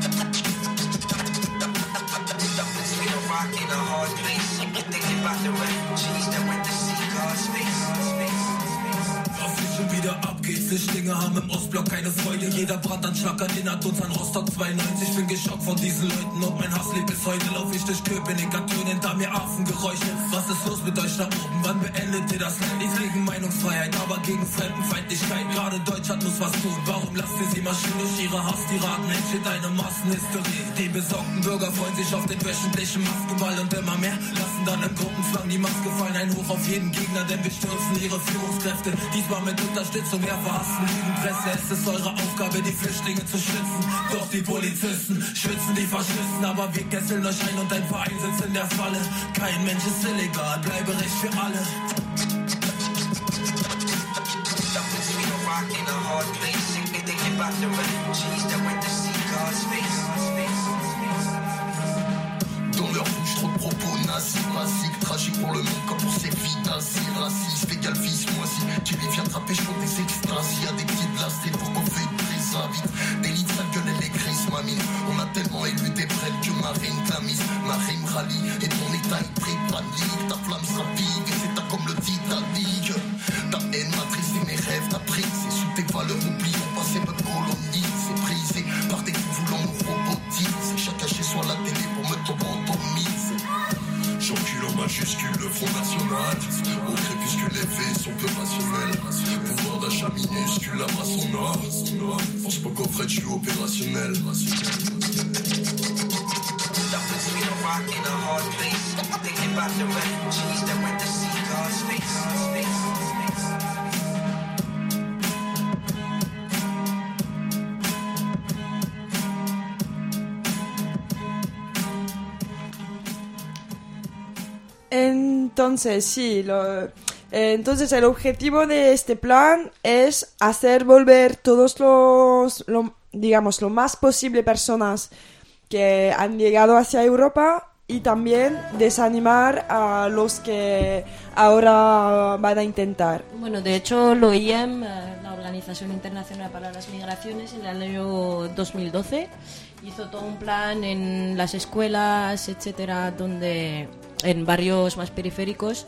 In a hard place, thinking about the refugees that went to see God's face. Was hier schon wieder abgeht, Flüchtlinge haben im Ostblock keine Freude. Jeder Brandanschlag erinnert uns an Rostock 92. Ich bin geschockt von diesen Leuten und mein Hass lebt bis heute. Lauf ich durch Köpenick, tönen hinter mir Affengeräusche. Was ist los mit euch da oben? Wann beendet ihr das Land? Ich gegen Meinungsfreiheit, aber gegen Fremdenfeindlichkeit. Gerade Deutschland muss was tun. Warum lasst ihr sie marschieren durch ihre Hasstiraden? Entsteht eine Massenhysterie. Die besorgten Bürger freuen sich auf den wöchentlichen Maskenball und immer mehr lassen dann im Gruppenzwang die Maske fallen. Ein Hoch auf jeden Gegner, denn wir stürzen ihre Führungskräfte. Diesmal mit Unterstützung der verhassten Lügenpresse. Es ist eure Aufgabe, die Flüchtlinge zu schützen. Doch die Polizisten schützen die Faschisten. Aber wir kesseln euch ein und ein Verein sitzt in der Falle. Kein Mensch ist illegal, bleibe Recht für alle. In a hard place, thinking about the refugees that went to see God's face. Dans leur bouche, trop de propos nazis, massiques, tragiques pour le assis, je fais fils, moi si tu les viens attraper, je compte des extasies. Y'a des petits blastés pour qu'on fait une prise à vite. Des lits de sale gueule et les grises, mamie. On a tellement élu des prêles que ma rime clamise, ma rime rallie. Et ton état est pris de panique, ta flamme sera vive et c'est ta comme le Titanic. Ta haine matrice et mes rêves, ta prise. Et sous tes valeurs, oublions pas, c'est notre colonie. C'est brisé par des coups voulant nous robotiser. Chacun chez soi la télé pour me tobotomiser. J'encule en majuscule le Front National. Au crépuscule les faits sont peu rationnels. Pouvoir d'achat minuscule, la masse en or. Pense pas qu'au frais, je suis opérationnel. Rock in a hard place. Thinking about the refugees that went to see God's face. Entonces, sí, entonces el objetivo de este plan es hacer volver todos digamos, lo más posible personas que han llegado hacia Europa y también desanimar a los que ahora van a intentar. Bueno, de hecho, la OIM, la Organización Internacional para las Migraciones, en el año 2012 hizo todo un plan en las escuelas, etcétera, donde en barrios más periféricos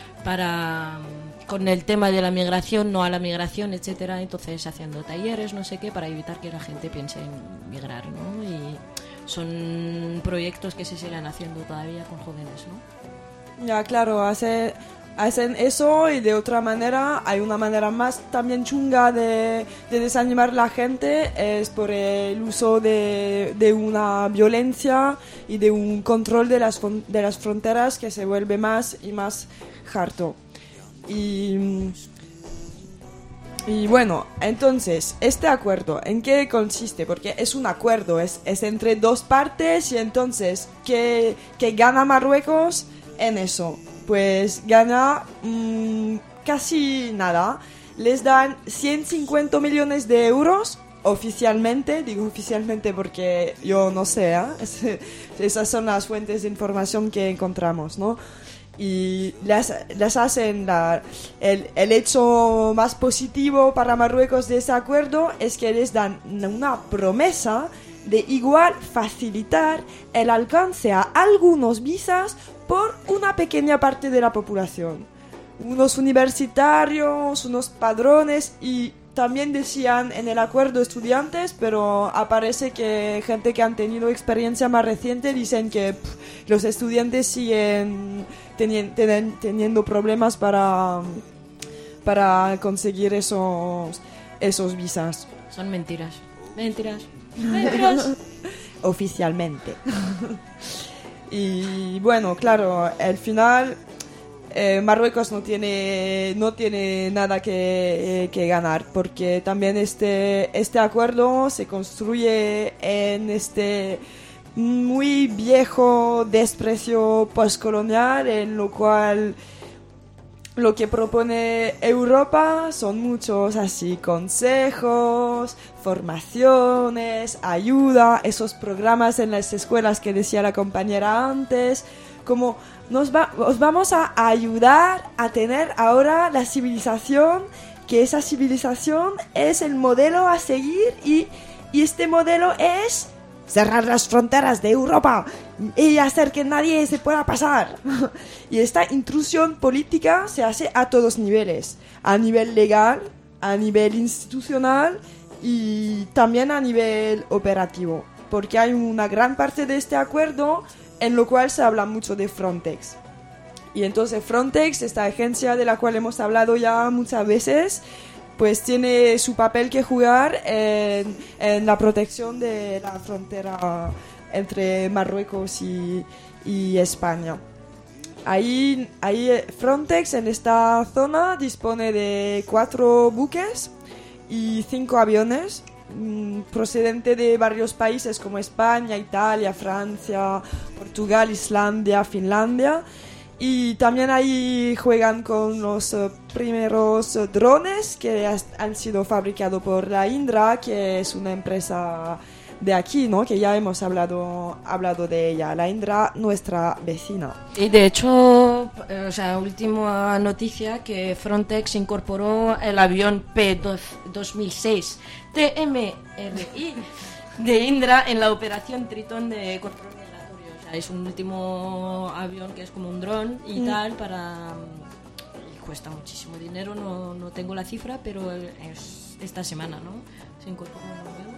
con el tema de la migración, no a la migración, etcétera, entonces haciendo talleres, no sé qué, para evitar que la gente piense en migrar, ¿no? Y son proyectos que se siguen haciendo todavía con jóvenes, ¿no? Ya, claro, hacen eso y de otra manera, hay una manera más también chunga de desanimar a la gente, es por el uso de una violencia y de un control de las fronteras que se vuelve más y más harto. Y bueno, entonces, este acuerdo, ¿en qué consiste? Porque es un acuerdo, es entre dos partes y entonces, ¿qué gana Marruecos en eso? Pues gana casi nada. Les dan 150 millones de euros oficialmente, digo oficialmente porque yo no sé, ¿eh? Esas son las fuentes de información que encontramos, ¿no? Y les hacen el hecho más positivo para Marruecos de ese acuerdo es que les dan una promesa de igual facilitar el alcance a algunos visas por una pequeña parte de la población. Unos universitarios, unos padrones y también decían en el acuerdo estudiantes, pero aparece que gente que han tenido experiencia más reciente dicen que los estudiantes siguen teniendo problemas para conseguir esos visas. Son mentiras. Oficialmente. Y bueno, claro, al final Marruecos no tiene nada que ganar, porque también este acuerdo se construye en este muy viejo desprecio postcolonial, en lo cual lo que propone Europa son muchos así consejos, formaciones, ayuda, esos programas en las escuelas que decía la compañera antes, como os vamos a ayudar a tener ahora la civilización, que esa civilización es el modelo a seguir y este modelo es cerrar las fronteras de Europa y hacer que nadie se pueda pasar. Y esta intrusión política se hace a todos niveles, a nivel legal, a nivel institucional y también a nivel operativo, porque hay una gran parte de este acuerdo en lo cual se habla mucho de Frontex. Y entonces Frontex, esta agencia de la cual hemos hablado ya muchas veces, pues tiene su papel que jugar en la protección de la frontera entre Marruecos y España. Ahí Frontex en esta zona dispone de 4 buques y 5 aviones procedente de varios países como España, Italia, Francia, Portugal, Islandia, Finlandia. Y también ahí juegan con los primeros drones que han sido fabricados por la Indra, que es una empresa de aquí, ¿no? Que ya hemos hablado de ella, la Indra, nuestra vecina. Y de hecho, última noticia, que Frontex incorporó el avión P-2006 TMRI de Indra en la operación Tritón de control migratorio. O sea, es un último avión que es como un dron y tal, y cuesta muchísimo dinero, no tengo la cifra, pero es esta semana, ¿no? Se incorporó un avión.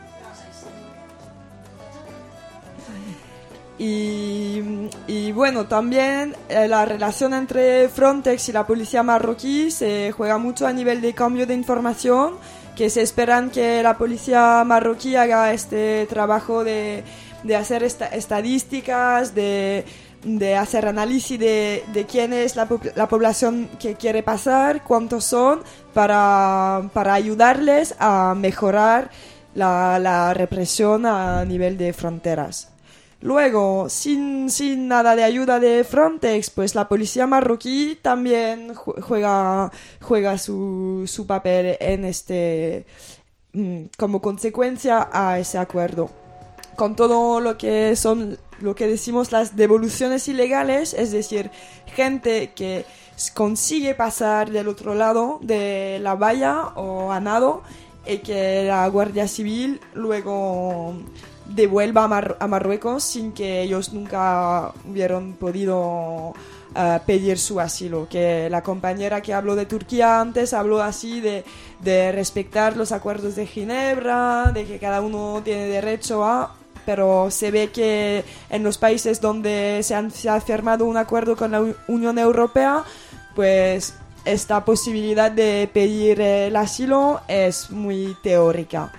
Y bueno, también la relación entre Frontex y la policía marroquí se juega mucho a nivel de cambio de información, que se esperan que la policía marroquí haga este trabajo de hacer estadísticas, de hacer análisis de quién es la población que quiere pasar, cuántos son, para ayudarles a mejorar la represión a nivel de fronteras. Luego, sin nada de ayuda de Frontex, pues la policía marroquí también juega su papel en como consecuencia a ese acuerdo. Con todo lo que decimos las devoluciones ilegales, es decir, gente que consigue pasar del otro lado de la valla o a nado y que la Guardia Civil luego devuelva a Marruecos sin que ellos nunca hubieran podido pedir su asilo. Que la compañera que habló de Turquía antes habló así de respetar los acuerdos de Ginebra, de que cada uno tiene derecho a... Pero se ve que en los países donde se ha firmado un acuerdo con la Unión Europea, pues esta posibilidad de pedir el asilo es muy teórica.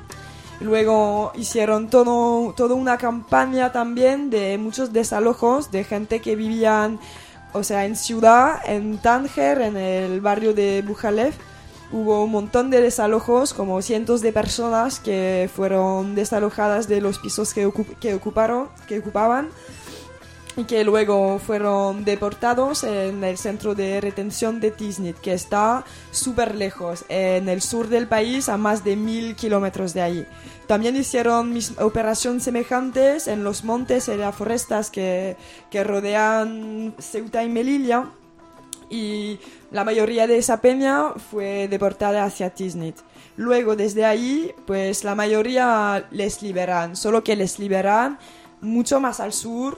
Luego hicieron toda una campaña también de muchos desalojos de gente que vivían, o sea, en ciudad, en Tánger, en el barrio de Bujalef. Hubo un montón de desalojos, como cientos de personas que fueron desalojadas de los pisos que ocupaban y que luego fueron deportados en el centro de retención de Tiznit, que está súper lejos, en el sur del país, a más de 1000 kilómetros de allí. También hicieron operaciones semejantes en los montes y las forestas que rodean Ceuta y Melilla, y la mayoría de esa peña fue deportada hacia Tiznit. Luego, desde ahí, pues la mayoría les liberan, solo que les liberan mucho más al sur,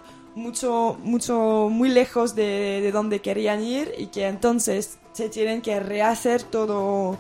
muy lejos de donde querían ir, y que entonces se tienen que rehacer todo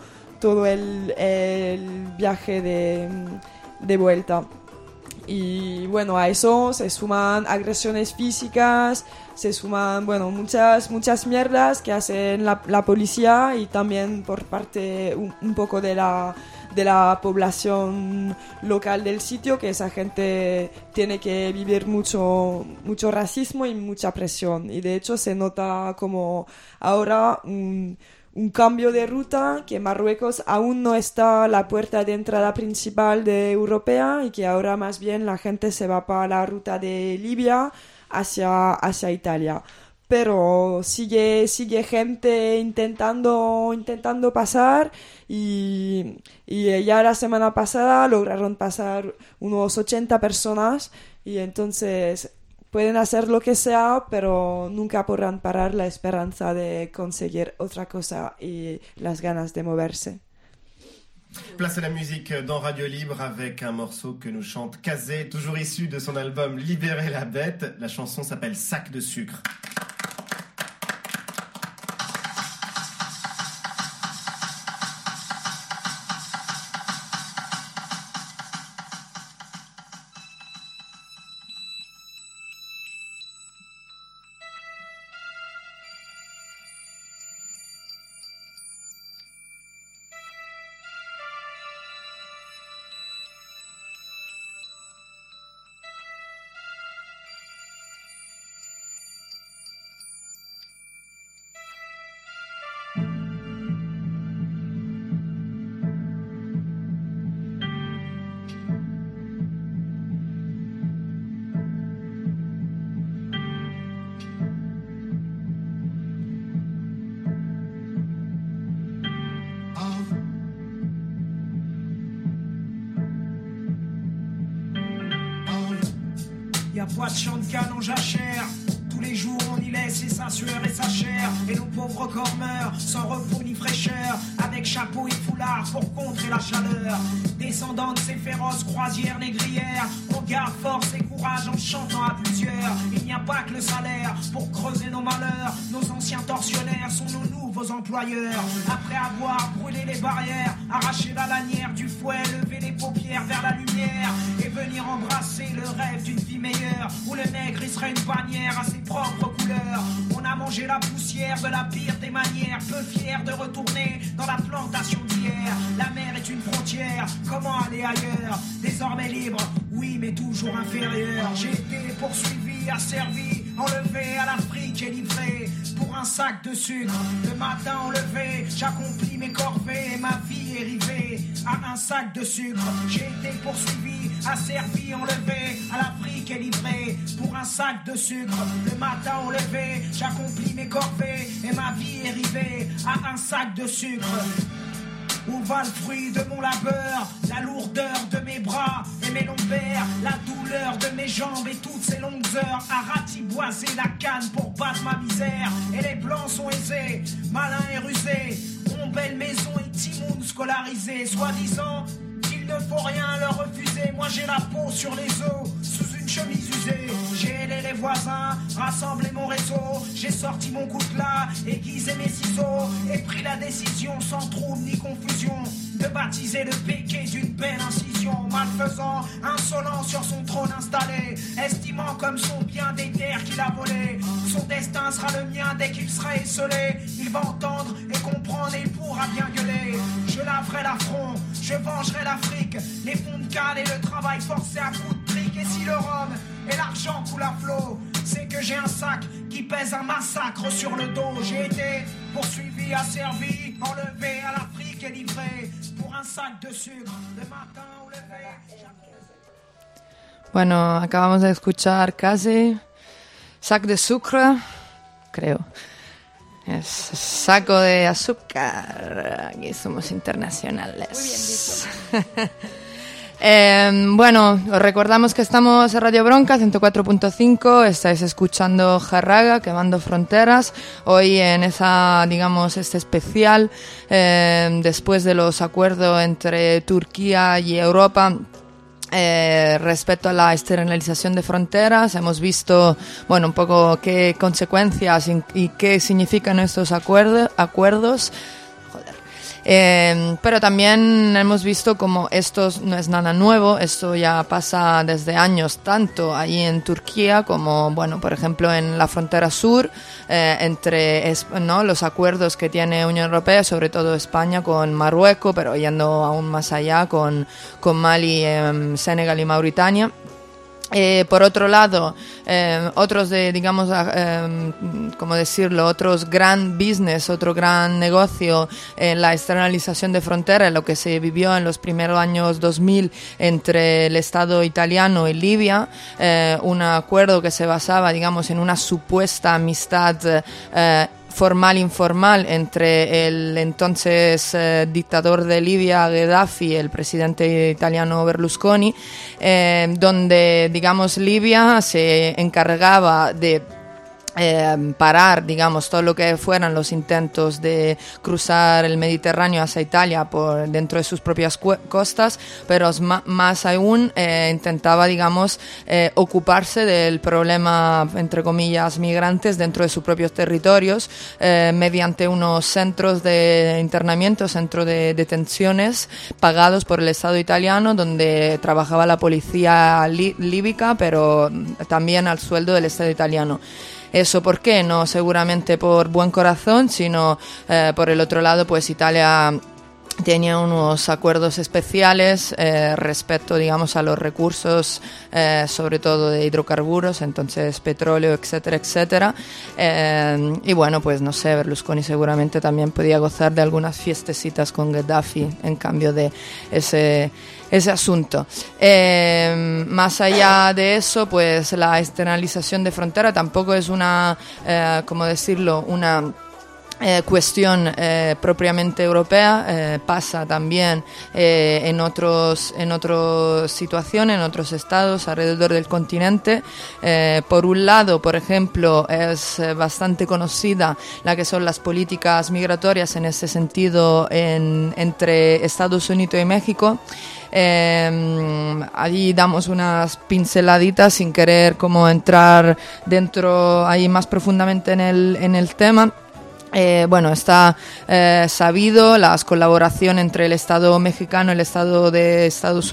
el viaje de vuelta. Y bueno, a eso se suman agresiones físicas, se suman, bueno, muchas mierdas que hacen la policía, y también por parte un poco de la población local del sitio, que esa gente tiene que vivir mucho racismo y mucha presión. Y de hecho se nota como ahora un cambio de ruta, que Marruecos aún no está la puerta de entrada principal de Europea, y que ahora más bien la gente se va para la ruta de Libia hacia Italia. Pero sigue gente intentando pasar, y ya la semana pasada lograron pasar unos 80 personas, y entonces pueden hacer lo que sea, pero nunca podrán parar la esperanza de conseguir otra cosa y las ganas de moverse. Place à la musique dans Radio Libre avec un morceau que nous chante Kazé, toujours issu de son album Libérer la bête. La chanson s'appelle Sac de sucre. y a pas de champ de canon jachère. Tous les jours on y laisse et sa sueur et sa chair. Et nos pauvres corps meurent sans repos ni fraîcheur, avec chapeau et foulard pour contrer la chaleur. Descendant de ces féroces croisières négrières, on garde force et courage en chantant à plusieurs. Il n'y a pas que le salaire pour creuser nos malheurs. Nos anciens tortionnaires sont nos nouveaux employeurs. Après avoir brûlé les barrières, arraché la lanière du fouet, levé les paupières vers la lumière et venir embrasser le rêve d'une vie meilleure, où le nègre il serait une bannière à ses propres couleurs. On a mangé la poussière de la pire des manières, peu fier de retourner dans la plantation d'hier. La mer est une frontière, comment aller ailleurs? Désormais libre, oui mais toujours inférieur. J'ai été poursuivi, asservi, enlevé à l'Afrique et livré pour un sac de sucre. Le matin au lever, j'accomplis mes corvées et ma vie est rivée à un sac de sucre. J'ai été poursuivi, asservi, enlevé à l'Afrique et livré pour un sac de sucre. Le matin au lever, j'accomplis mes corvées et ma vie est rivée à un sac de sucre. Où va le fruit de mon labeur, la lourdeur de mes bras et mes lombaires, la douleur de mes jambes et toutes ces longues heures à ratiboiser la canne pour battre ma misère. Et les blancs sont aisés, malins et rusés, ont belle maison et timoun scolarisés, soi-disant qu'il ne faut rien leur refuser. Moi j'ai la peau sur les os, sous une chemise usée. J'ai aidé les voisins, rassemblé mon réseau. J'ai sorti mon coutelas, aiguisé mes ciseaux et pris la décision sans trouble ni confusion de baptiser le péché d'une belle incision. Malfaisant, insolent sur son trône installé, estimant comme son bien des terres qu'il a volées. Son destin sera le mien dès qu'il sera esselé. Il va entendre et comprendre et il pourra bien gueuler. Je laverai l'affront, je vengerai l'Afrique, les fonds de cale et le travail forcé à coups de trick. Et si le rhum et l'argent coulent à flot, c'est que j'ai un sac qui pèse un massacre sur le dos. J'ai été poursuivi, asservi, enlevé à l'Afrique et livré pour un sac de sucre. Le matin au lever. Bueno, acabamos de escuchar casi sac de sucre, creo. Es saco de azúcar. Aquí somos internacionales. Muy bien dicho. Bueno, os recordamos que estamos en Radio Bronca 104.5, estáis escuchando Jarraga, Quemando Fronteras, hoy en esa, digamos, este especial, después de los acuerdos entre Turquía y Europa, respecto a la externalización de fronteras. Hemos visto, bueno, un poco qué consecuencias y qué significan estos acuerdos. Pero también hemos visto como esto no es nada nuevo, esto ya pasa desde años, tanto allí en Turquía como, bueno, por ejemplo, en la frontera sur, entre los acuerdos que tiene Unión Europea, sobre todo España con Marruecos, pero yendo aún más allá con Mali, Senegal y Mauritania. Por otro lado, otros de, digamos, ¿cómo decirlo? Otros gran business, otro gran negocio en la externalización de fronteras, lo que se vivió en los primeros años 2000 entre el Estado italiano y Libia, un acuerdo que se basaba, digamos, en una supuesta amistad formal-informal entre el entonces dictador de Libia, Gheddafi, y el presidente italiano Berlusconi, donde, digamos, Libia se encargaba de parar, digamos, todo lo que fueran los intentos de cruzar el Mediterráneo hacia Italia por dentro de sus propias costas, pero más aún intentaba, digamos, ocuparse del problema, entre comillas, migrantes dentro de sus propios territorios, mediante unos centros de internamiento, centros de detenciones pagados por el Estado italiano, donde trabajaba la policía líbica, pero también al sueldo del Estado italiano. ¿Eso por qué? No seguramente por buen corazón, sino por el otro lado, pues Italia tenía unos acuerdos especiales respecto, digamos, a los recursos, sobre todo de hidrocarburos, entonces petróleo, etcétera, etcétera. Y bueno, pues no sé, Berlusconi seguramente también podía gozar de algunas fiestecitas con Gheddafi en cambio de ese asunto. Más allá de eso, pues la externalización de frontera tampoco es una, ¿cómo decirlo?, una cuestión propiamente europea, pasa también en otras situaciones, en otros estados alrededor del continente. Por un lado, por ejemplo, es bastante conocida la que son las políticas migratorias en ese sentido entre Estados Unidos y México. Allí damos unas pinceladitas sin querer como entrar dentro ahí más profundamente en el tema. Bueno, está sabido la colaboración entre el Estado mexicano y el Estado de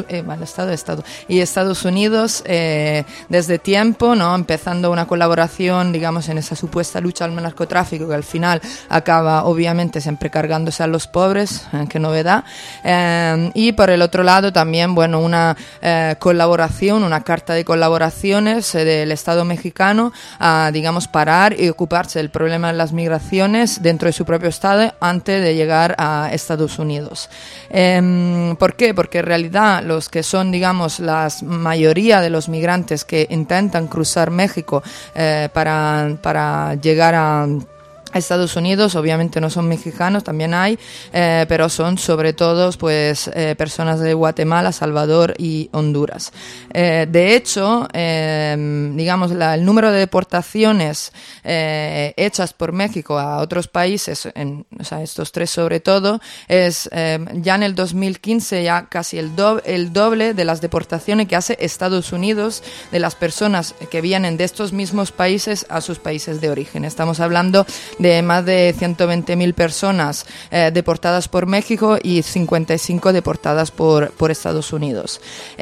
Estados Unidos desde tiempo, ¿no? Empezando una colaboración, digamos, en esa supuesta lucha al narcotráfico que al final acaba obviamente siempre cargándose a los pobres, qué novedad. Y por el otro lado también, bueno, una colaboración, una carta de colaboraciones del Estado mexicano a, digamos, parar y ocuparse del problema de las migraciones dentro de su propio estado antes de llegar a Estados Unidos. ¿Por qué? Porque en realidad los que son, digamos, la mayoría de los migrantes que intentan cruzar México para llegar a Estados Unidos, obviamente no son mexicanos, también hay, pero son sobre todo pues personas de Guatemala, Salvador y Honduras. De hecho, digamos, el número de deportaciones hechas por México a otros países, o sea, estos tres sobre todo, es ya en el 2015 ya casi el doble de las deportaciones que hace Estados Unidos de las personas que vienen de estos mismos países a sus países de origen. Estamos hablando de más de 120.000 personas deportadas por México y 55 deportadas por Estados Unidos.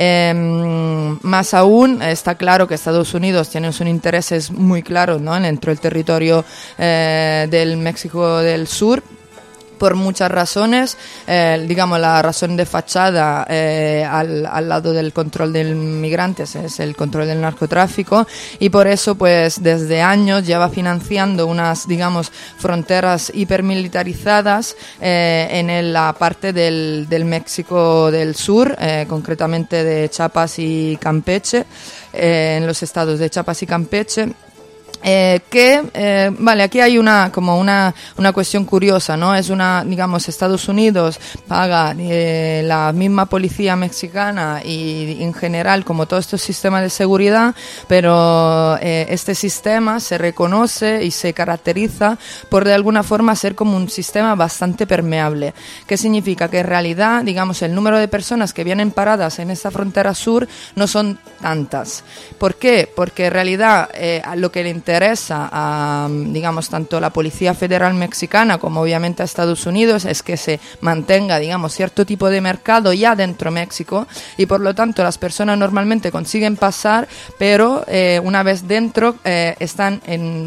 Más aún, está claro que Estados Unidos tiene sus intereses muy claros, ¿no?, dentro del territorio del México del Sur, por muchas razones, digamos, la razón de fachada al lado del control de migrantes es el control del narcotráfico, y por eso pues desde años lleva financiando unas, digamos, fronteras hipermilitarizadas en la parte del México del Sur, concretamente de Chiapas y Campeche, en los estados de Chiapas y Campeche. Vale, aquí hay una cuestión curiosa, ¿no? Es digamos, Estados Unidos paga la misma policía mexicana y en general como todo este sistema de seguridad, pero este sistema se reconoce y se caracteriza por de alguna forma ser como un sistema bastante permeable. ¿Qué significa? Que en realidad, digamos, el número de personas que vienen paradas en esta frontera sur no son tantas. ¿Por qué? Porque en realidad lo que le interesa a, digamos, tanto la Policía Federal Mexicana como obviamente a Estados Unidos es que se mantenga, digamos, cierto tipo de mercado ya dentro de México, y por lo tanto las personas normalmente consiguen pasar, pero una vez dentro están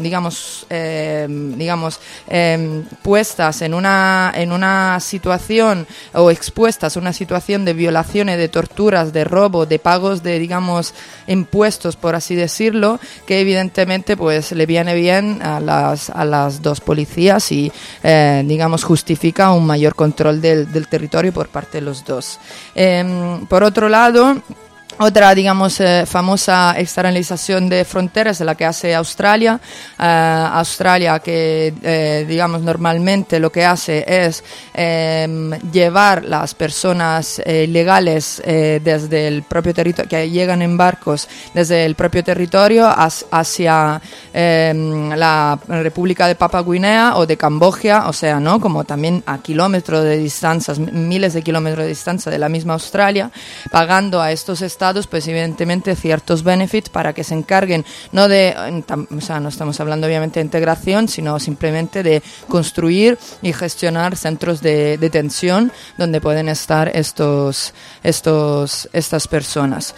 puestas en una situación o expuestas a una situación de violaciones, de torturas, de robo, de pagos de, digamos, impuestos, por así decirlo, que evidentemente pues le viene bien a las dos policías y digamos justifica un mayor control del territorio por parte de los dos. Por otro lado, otra, digamos, famosa externalización de fronteras es la que hace Australia. Australia que, digamos, normalmente lo que hace es llevar las personas ilegales desde el propio territorio, que llegan en barcos desde el propio territorio hacia la República de Papua Guinea o de Camboya, o sea, ¿no?, como también a kilómetros de distancia, miles de kilómetros de distancia de la misma Australia, pagando a estos estados pues evidentemente ciertos benefits para que se encarguen no estamos hablando obviamente de integración, sino simplemente de construir y gestionar centros de detención donde pueden estar estas personas.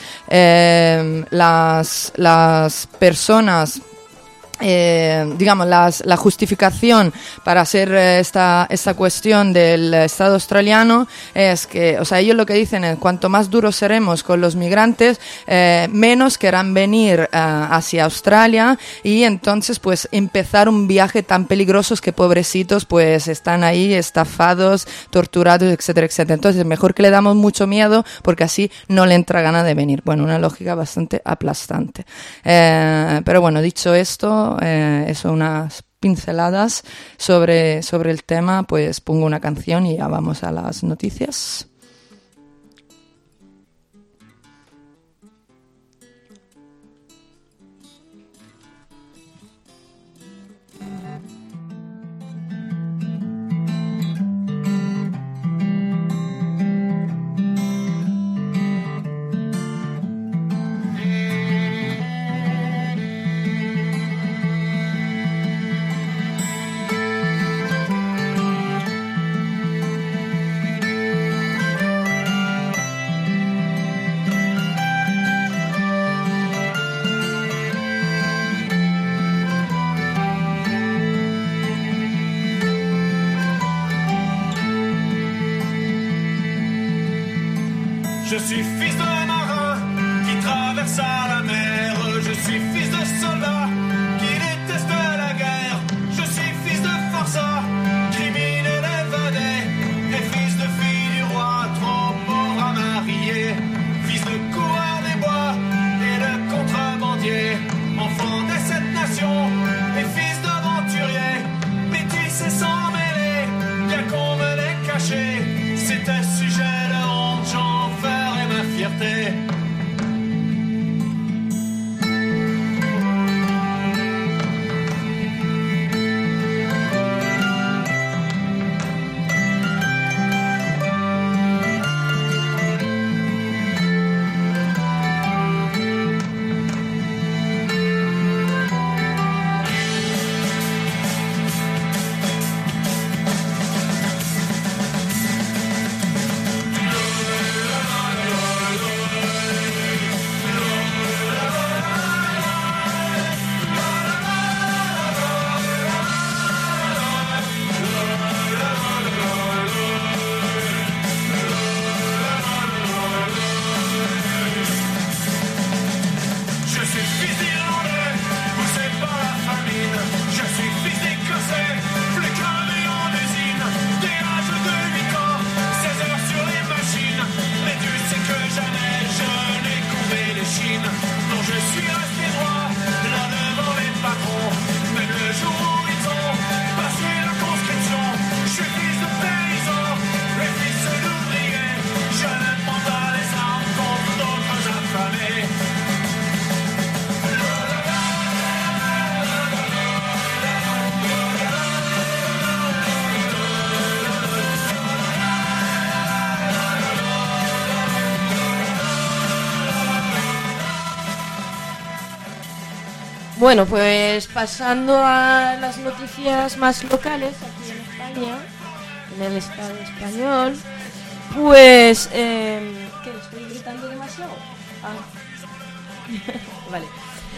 Las personas, digamos, la justificación para hacer esta cuestión del Estado australiano es que, o sea, ellos lo que dicen es cuanto más duros seremos con los migrantes, menos querrán venir hacia Australia, y entonces pues empezar un viaje tan peligrosos que pobrecitos pues están ahí estafados, torturados, etcétera, etcétera. Entonces mejor que le damos mucho miedo porque así no le entra gana de venir. Bueno, una lógica bastante aplastante. Pero bueno, dicho esto, eso unas pinceladas sobre el tema, pues pongo una canción y ya vamos a las noticias. Je suis fils de marin qui traversa la mer. Je suis fils de soldat qui déteste la guerre. Je suis fils de forçat, criminel évadé, et fils de fille du roi, trop pauvre à marier. Fils de coureur des bois et de contrebandier, enfant des 7 nations et fils d'aventurier. Métis et sans mêler, bien qu'on me l'ait caché, c'était sujet de honte, j'en ferai ma fierté. Bueno, pues pasando a las noticias más locales aquí en España, en el Estado español, pues... ¿qué? ¿Estoy gritando demasiado? Ah. Vale.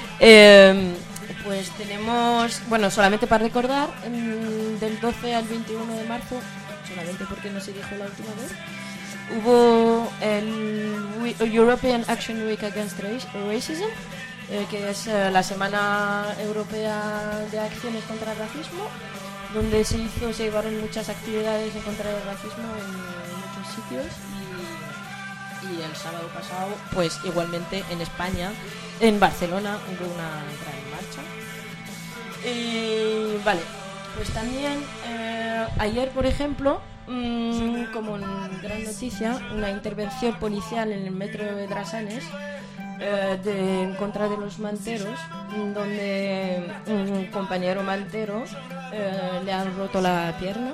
Pues tenemos, bueno, solamente para recordar, del 12 al 21 de marzo, solamente porque no se dijo la última vez, hubo el European Action Week Against Racism, que es la Semana Europea de Acciones contra el Racismo, donde se llevaron muchas actividades en contra del racismo en muchos sitios, y el sábado pasado, pues igualmente en España, en Barcelona, hubo una gran marcha. Y vale, pues también ayer, por ejemplo, como gran noticia, una intervención policial en el metro de Drasanes, en contra de los manteros, donde un compañero mantero le han roto la pierna,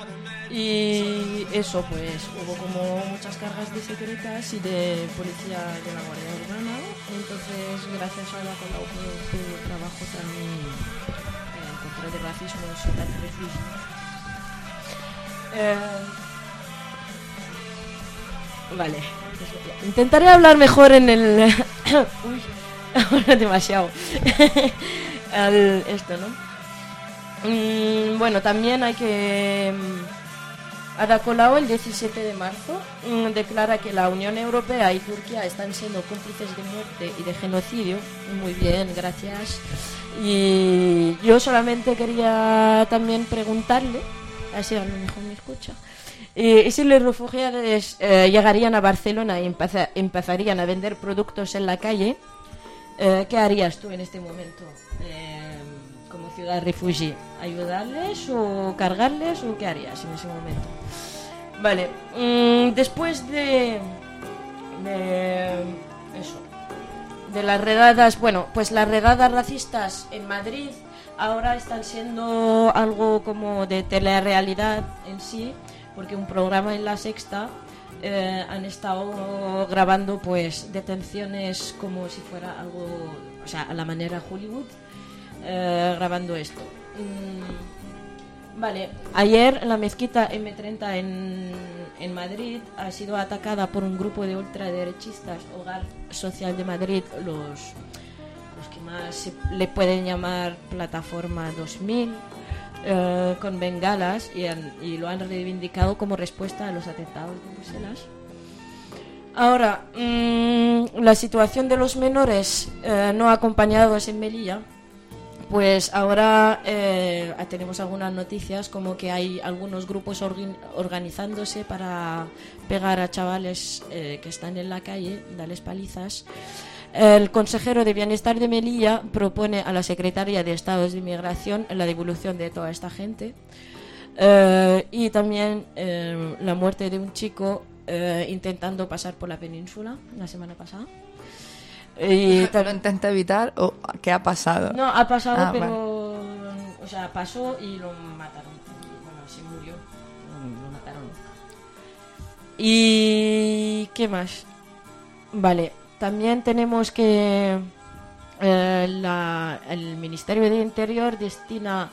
y eso, pues hubo como muchas cargas de secretas y de policía de la Guardia Urbana. Entonces, gracias a la Colau por su trabajo también en contra del racismo y sobre el racismo. Vale, intentaré hablar mejor en el... Uy, ahora demasiado. Esto, ¿no? Bueno, también hay que... Ada Colau, el 17 de marzo, declara que la Unión Europea y Turquía están siendo cómplices de muerte y de genocidio. Muy bien, gracias. Y yo solamente quería también preguntarle, así a lo mejor me escucha, y si los refugiados llegarían a Barcelona y empezarían a vender productos en la calle, ¿qué harías tú en este momento como ciudad refugio? ¿Ayudarles o cargarles o qué harías en ese momento? Vale, después de eso, de las redadas, bueno, pues las redadas racistas en Madrid ahora están siendo algo como de telerealidad en sí, porque un programa en La Sexta han estado grabando pues detenciones como si fuera algo, o sea, a la manera Hollywood, grabando esto. Vale, ayer la mezquita M30 en Madrid ha sido atacada por un grupo de ultraderechistas, Hogar Social de Madrid, los que más se le pueden llamar Plataforma 2000, con bengalas, y lo han reivindicado como respuesta a los atentados de Bruselas. Ahora, la situación de los menores no acompañados en Melilla, pues ahora tenemos algunas noticias como que hay algunos grupos organizándose para pegar a chavales que están en la calle, darles palizas. El consejero de Bienestar de Melilla propone a la secretaria de Estado de Inmigración la devolución de toda esta gente, y también la muerte de un chico intentando pasar por la península la semana pasada. Y ¿Lo intenta evitar o qué ha pasado? No, ha pasado, pero vale. O sea, pasó y lo mataron. Bueno, se murió, lo mataron. ¿Y qué más? Vale, también tenemos que el Ministerio de Interior destina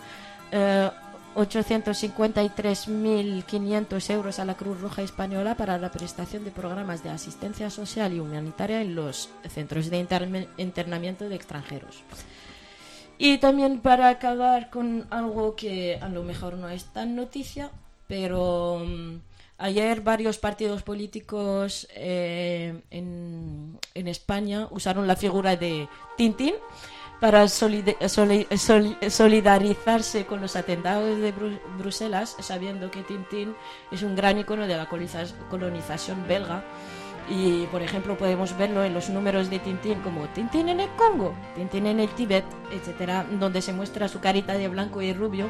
853.500 euros a la Cruz Roja Española para la prestación de programas de asistencia social y humanitaria en los centros de internamiento de extranjeros. Y también para acabar con algo que a lo mejor no es tan noticia, pero ayer varios partidos políticos en España usaron la figura de Tintín para solidarizarse con los atentados de Bruselas, sabiendo que Tintín es un gran icono de la colonización belga. Y, por ejemplo, podemos verlo en los números de Tintín como Tintín en el Congo, Tintín en el Tíbet, etcétera, donde se muestra su carita de blanco y rubio,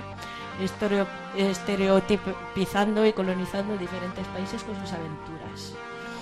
estereotipizando y colonizando diferentes países con sus aventuras.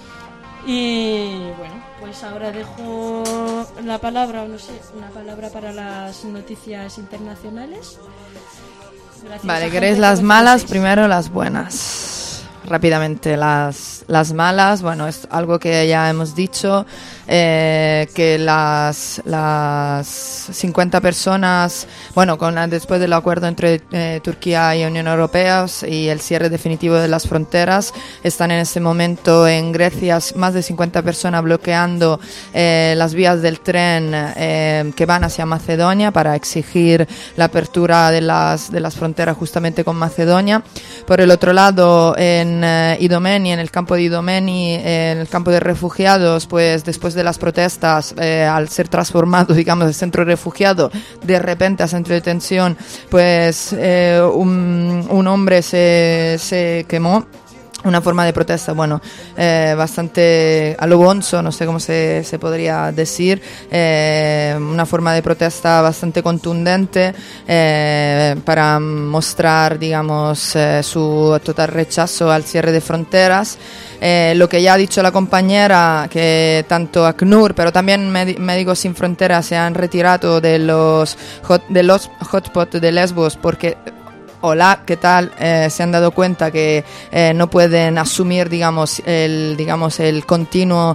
Y bueno, pues ahora dejo la palabra, o no sé, una palabra para las noticias internacionales. Gracias. Vale, ¿queréis las malas? Primero las buenas. Rápidamente, las malas, bueno, es algo que ya hemos dicho, que las 50 personas, bueno, después del acuerdo entre Turquía y Unión Europea y el cierre definitivo de las fronteras, están en este momento en Grecia más de 50 personas bloqueando las vías del tren que van hacia Macedonia para exigir la apertura de las fronteras justamente con Macedonia. Por el otro lado, en Idomeni, en el campo de Idomeni, en el campo de refugiados, pues después de las protestas, al ser transformado, digamos, de centro refugiado de repente a centro de detención, pues un hombre se quemó. Una forma de protesta, bueno, bastante a lo bonzo, no sé cómo se podría decir, una forma de protesta bastante contundente para mostrar, digamos, su total rechazo al cierre de fronteras. Lo que ya ha dicho la compañera, que tanto ACNUR, pero también Médicos Sin Fronteras se han retirado de los hotspots de Lesbos porque... Hola, ¿qué tal? Se han dado cuenta que no pueden asumir, digamos, la continua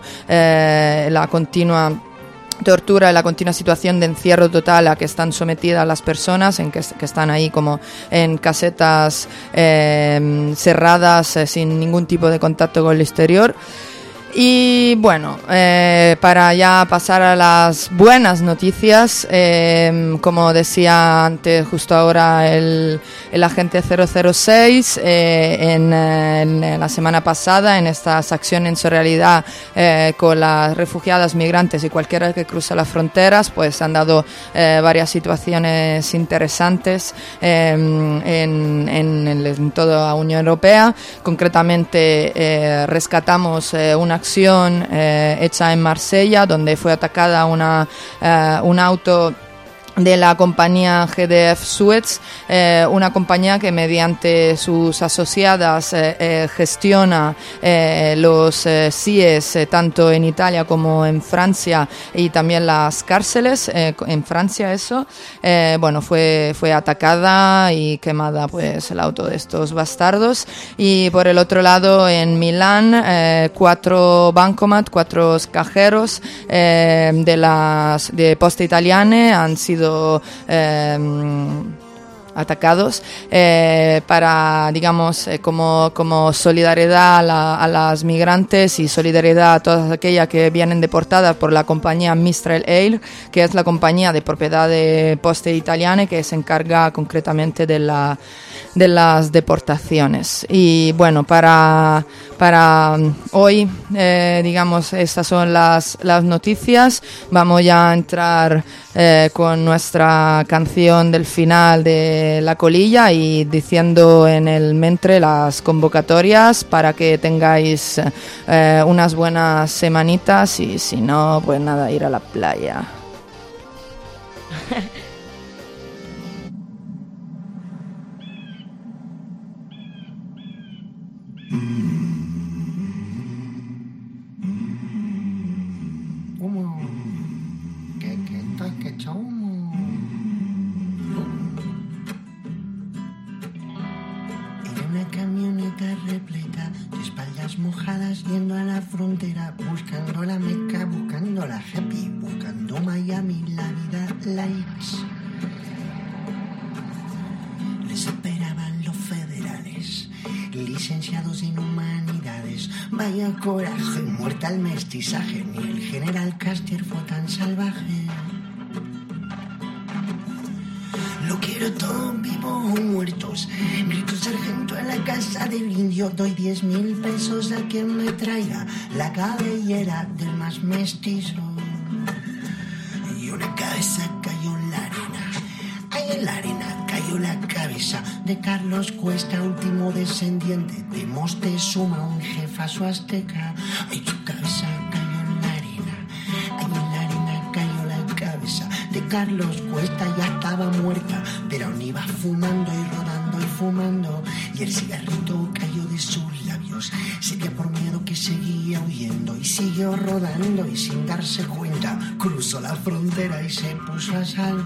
tortura y la continua situación de encierro total a que están sometidas las personas, en que están ahí como en casetas cerradas, sin ningún tipo de contacto con el exterior. Y bueno, para ya pasar a las buenas noticias, como decía antes, justo ahora el agente 006, en la semana pasada, en estas acciones en solidaridad con las refugiadas, migrantes y cualquiera que cruza las fronteras, pues han dado varias situaciones interesantes en toda la Unión Europea. Concretamente, rescatamos una acción hecha en Marsella, donde fue atacada un auto de la compañía GDF Suez, una compañía que mediante sus asociadas gestiona los CIES tanto en Italia como en Francia y también las cárceles en Francia. Bueno, fue atacada y quemada pues el auto de estos bastardos. Y por el otro lado, en Milán, 4 bancomat, 4 cajeros de Poste Italiane han sido atacados para, digamos, como solidaridad a las migrantes y solidaridad a todas aquellas que vienen deportadas por la compañía Mistral Air, que es la compañía de propiedad de Poste Italiane que se encarga concretamente de las deportaciones. Y bueno, para hoy, digamos, estas son las noticias. Vamos ya a entrar con nuestra canción del final de La Colilla y diciendo en el mentre las convocatorias para que tengáis unas buenas semanitas y si no, pues nada, ir a la playa. Repleta de espaldas mojadas yendo a la frontera, buscando la Meca, buscando la happy, buscando Miami, la vida likes. Les esperaban los federales, licenciados en humanidades. Vaya coraje, muerta el mestizaje, ni el general Castier fue tan salvaje. Lo quiero todo vivo o muertos. Grito sargento en la casa del indio. Doy 10,000 pesos a quien me traiga la cabellera del más mestizo. Y una cabeza cayó en la arena. Ahí en la arena cayó la cabeza de Carlos Cuesta, último descendiente de Moctezuma, un jefazo azteca. Ay, su cabeza cayó en la arena. Ahí en la arena cayó la cabeza de Carlos Cuesta, ya estaba muerta, pero aún iba fumando y rodando y fumando, y el cigarrito cayó de sus labios. Seguía por miedo que seguía huyendo y siguió rodando y sin darse cuenta cruzó la frontera y se puso a salvo.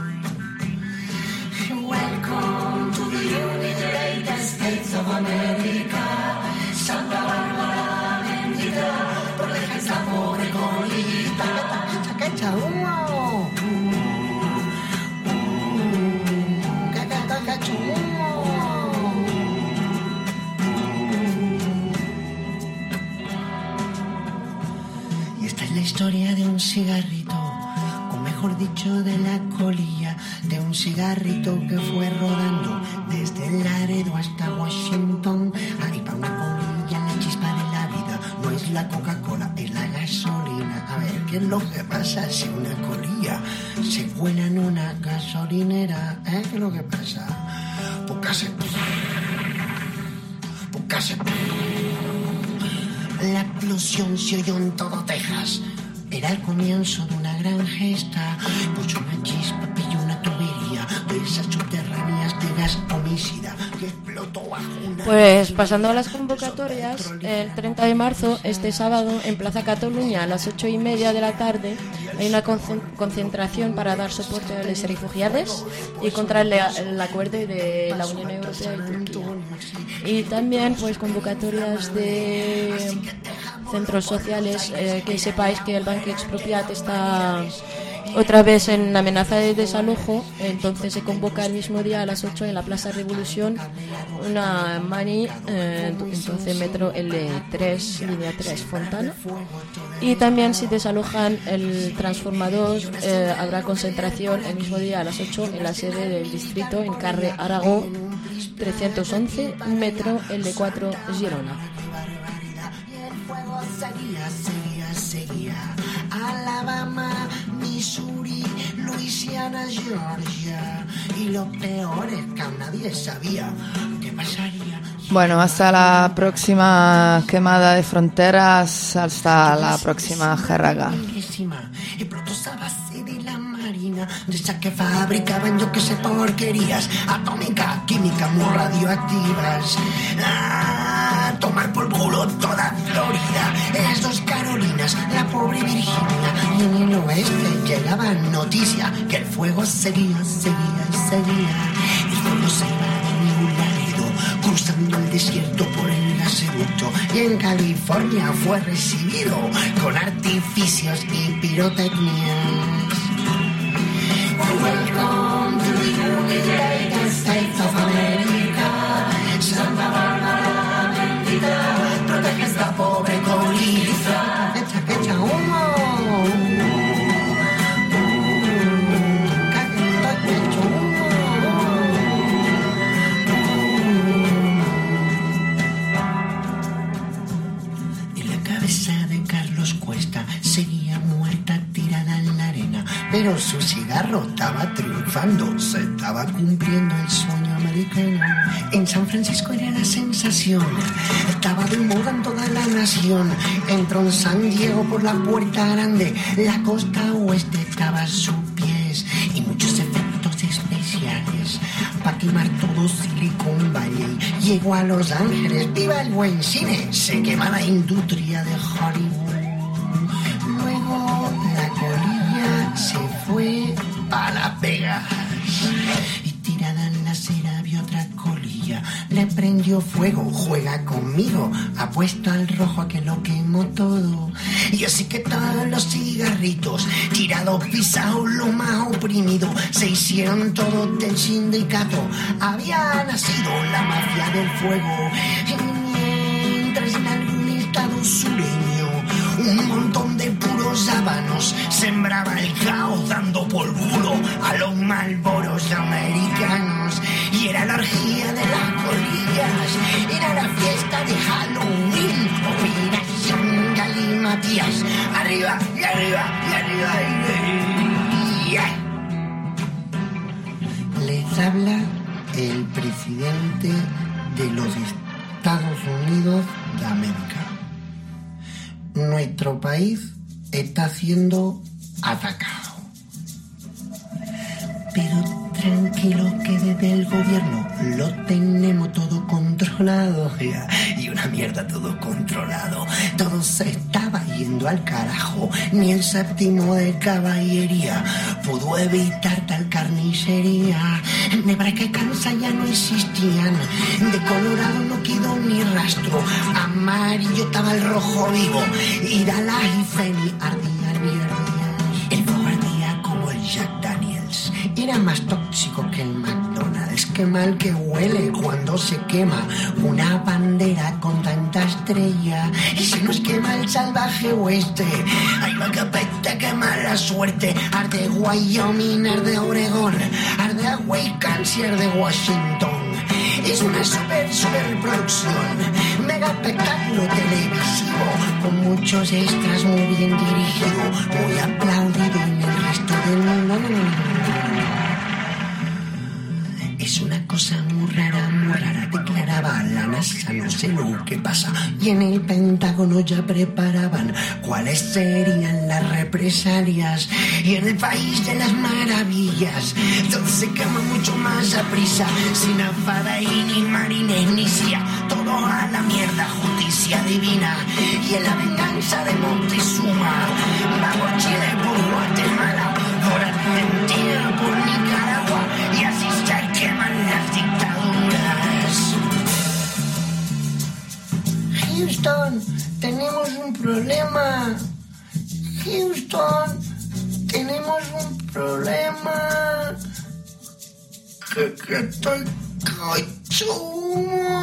Welcome to the United States of America, Santa Bárbara bendita, proteja esta pobre colita. ¡Cacha humo! ¡Cacha humo! Y esta es la historia de un cigarrito, o mejor dicho de la colilla, de un cigarrito que fue rodando desde Laredo hasta Washington. Ahí para una colilla la chispa de la vida no es la Coca-Cola, es la gasolina. A ver, ¿qué es lo que pasa si una colilla se cuela en una gasolinera? ¿Qué es lo que pasa? La explosión se oyó en todo Texas. Era el comienzo de una gran gesta, pues una chispa pilló una tubería de esas subterráneas de gas homicida que explotó bajo una... Pues pasando a las convocatorias, el 30 de marzo, este sábado, en Plaza Cataluña, a las 8:30 de la tarde, hay una concentración para dar soporte a los refugiados y contra el acuerdo de la Unión Europea y Turquía. Y también, pues, convocatorias de centros sociales, que sepáis que el Banco Expropiat está otra vez en amenaza de desalojo, entonces se convoca el mismo día a las 8 en la Plaza Revolución una mani, entonces metro L3, línea 3, Fontana. Y también si desalojan el transformador, habrá concentración el mismo día a las 8 en la sede del distrito en Carre Aragón 311, metro L4, Girona. Seguía Alabama, Missouri, Luisiana, Georgia, y lo peor es que aún nadie sabía qué pasaría. Bueno, hasta la próxima quemada de fronteras, hasta la próxima jarraga. marina, de esa que fabricaban yo que sé porquerías, atómica, química, muy radioactivas. Tomar por culo toda Florida, las dos Carolinas, la pobre Virginia. Y en el oeste llegaba noticia que el fuego seguía. El fuego se iba de New Laredo, cruzando el desierto por el gasoducto. Y en California fue recibido con artificios y pirotecnias. Welcome to the United States of America. Santa Bárbara bendita, protege esta pobre colina. Echa humo. Seguía muerta tirada en la arena, pero su cigarro estaba triunfando, se estaba cumpliendo el sueño americano. En San Francisco era la sensación, estaba de moda en toda la nación. Entró en San Diego por la puerta grande, la costa oeste estaba a sus pies y muchos efectos especiales para quemar todo Silicon Valley. Llegó a Los Ángeles, viva el buen cine, se quema la industria de Hollywood. Luego la colilla se fue a Las Vegas y tirada en la acera vio otra colilla. Le prendió fuego, juega conmigo, apuesto al rojo a que lo quemó todo. Y así que todos los cigarritos tirados, pisados, lo más oprimido, se hicieron todos del sindicato. Había nacido la mafia del fuego. Y mientras en algún estado sureño un montón de puros habanos sembraba el caos dando por culo a los Marlboros americanos. Y era la orgía de las colillas, era la fiesta de Halloween, Operación Galimatías, arriba y arriba y arriba y yeah. Les habla el presidente de los Estados Unidos de América. Nuestro país está siendo atacado. Pero tranquilo que desde el gobierno lo tenemos todo controlado. Y una mierda todo controlado. Todo se estaba yendo al carajo. Ni el séptimo de caballería pudo evitar tal carnicería. Nebraska y Kansas ya no existían. De Colorado no quedó ni rastro. Amarillo estaba el rojo vivo. Y Dallas y Feni ardía. El fuego ardía como el Jack Daniels. Era más tóxico que el McDonald's. Qué mal que huele cuando se quema una bandera con tanta estrella. Y se nos quema el salvaje oeste. Ay, va que apetece, qué mala suerte. Arde Wyoming, arde Oregón, arde Wisconsin, arde Washington. Es una superproducción, mega espectáculo televisivo, con muchos extras, muy bien dirigido, muy aplaudido en el resto del mundo. Es una cosa muy rara, declaraba la NASA, no sé lo que pasa. Y en el Pentágono ya preparaban cuáles serían las represalias. Y en el país de las maravillas todo se quema mucho más a prisa, sin afada y ni marines ni cia. Todo a la mierda, justicia divina. Y en la venganza de Montezuma, vamos Chile por Guatemala, por Argentina, por Nicaragua, y así se queman las dictaduras. Houston, tenemos un problema. Houston, tenemos un problema. Que estoy cachumo.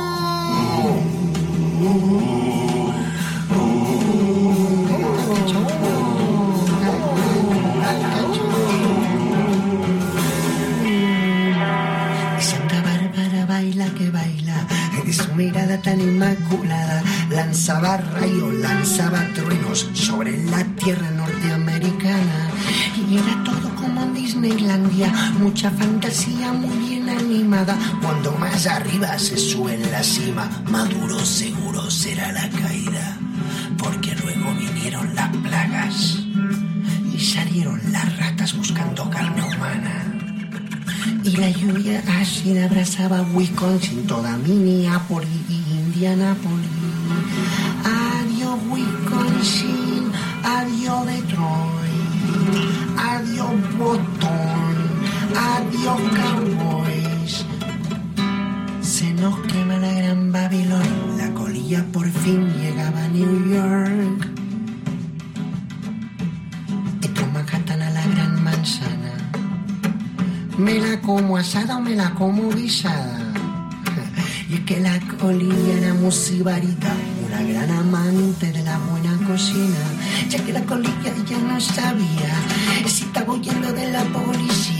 Santa Bárbara baila que baila, de su mirada tan inmaculada, lanzaba rayos, lanzaba truenos sobre la tierra norteamericana. Y era todo como en Disneylandia, mucha fantasía muy bien animada. Cuando más arriba se sube en la cima, Maduro seguro será la caída, porque luego vinieron las plagas y salieron las ratas casas buscando carne humana. Y la lluvia ácida abrazaba Wisconsin, toda Minneapolis y Indianapolis. Adiós Wisconsin, adiós Detroit, adiós Boston, adiós Cowboys. Se nos quema la gran Babilón, la colilla por fin llegaba a New York. Entro Manhattan a la gran manzana. ¿Me la como asada o me la como guisada? Y es que la colilla era muy sibarita, una gran amante de la buena cocina, ya que la colilla ya no sabía si estaba ya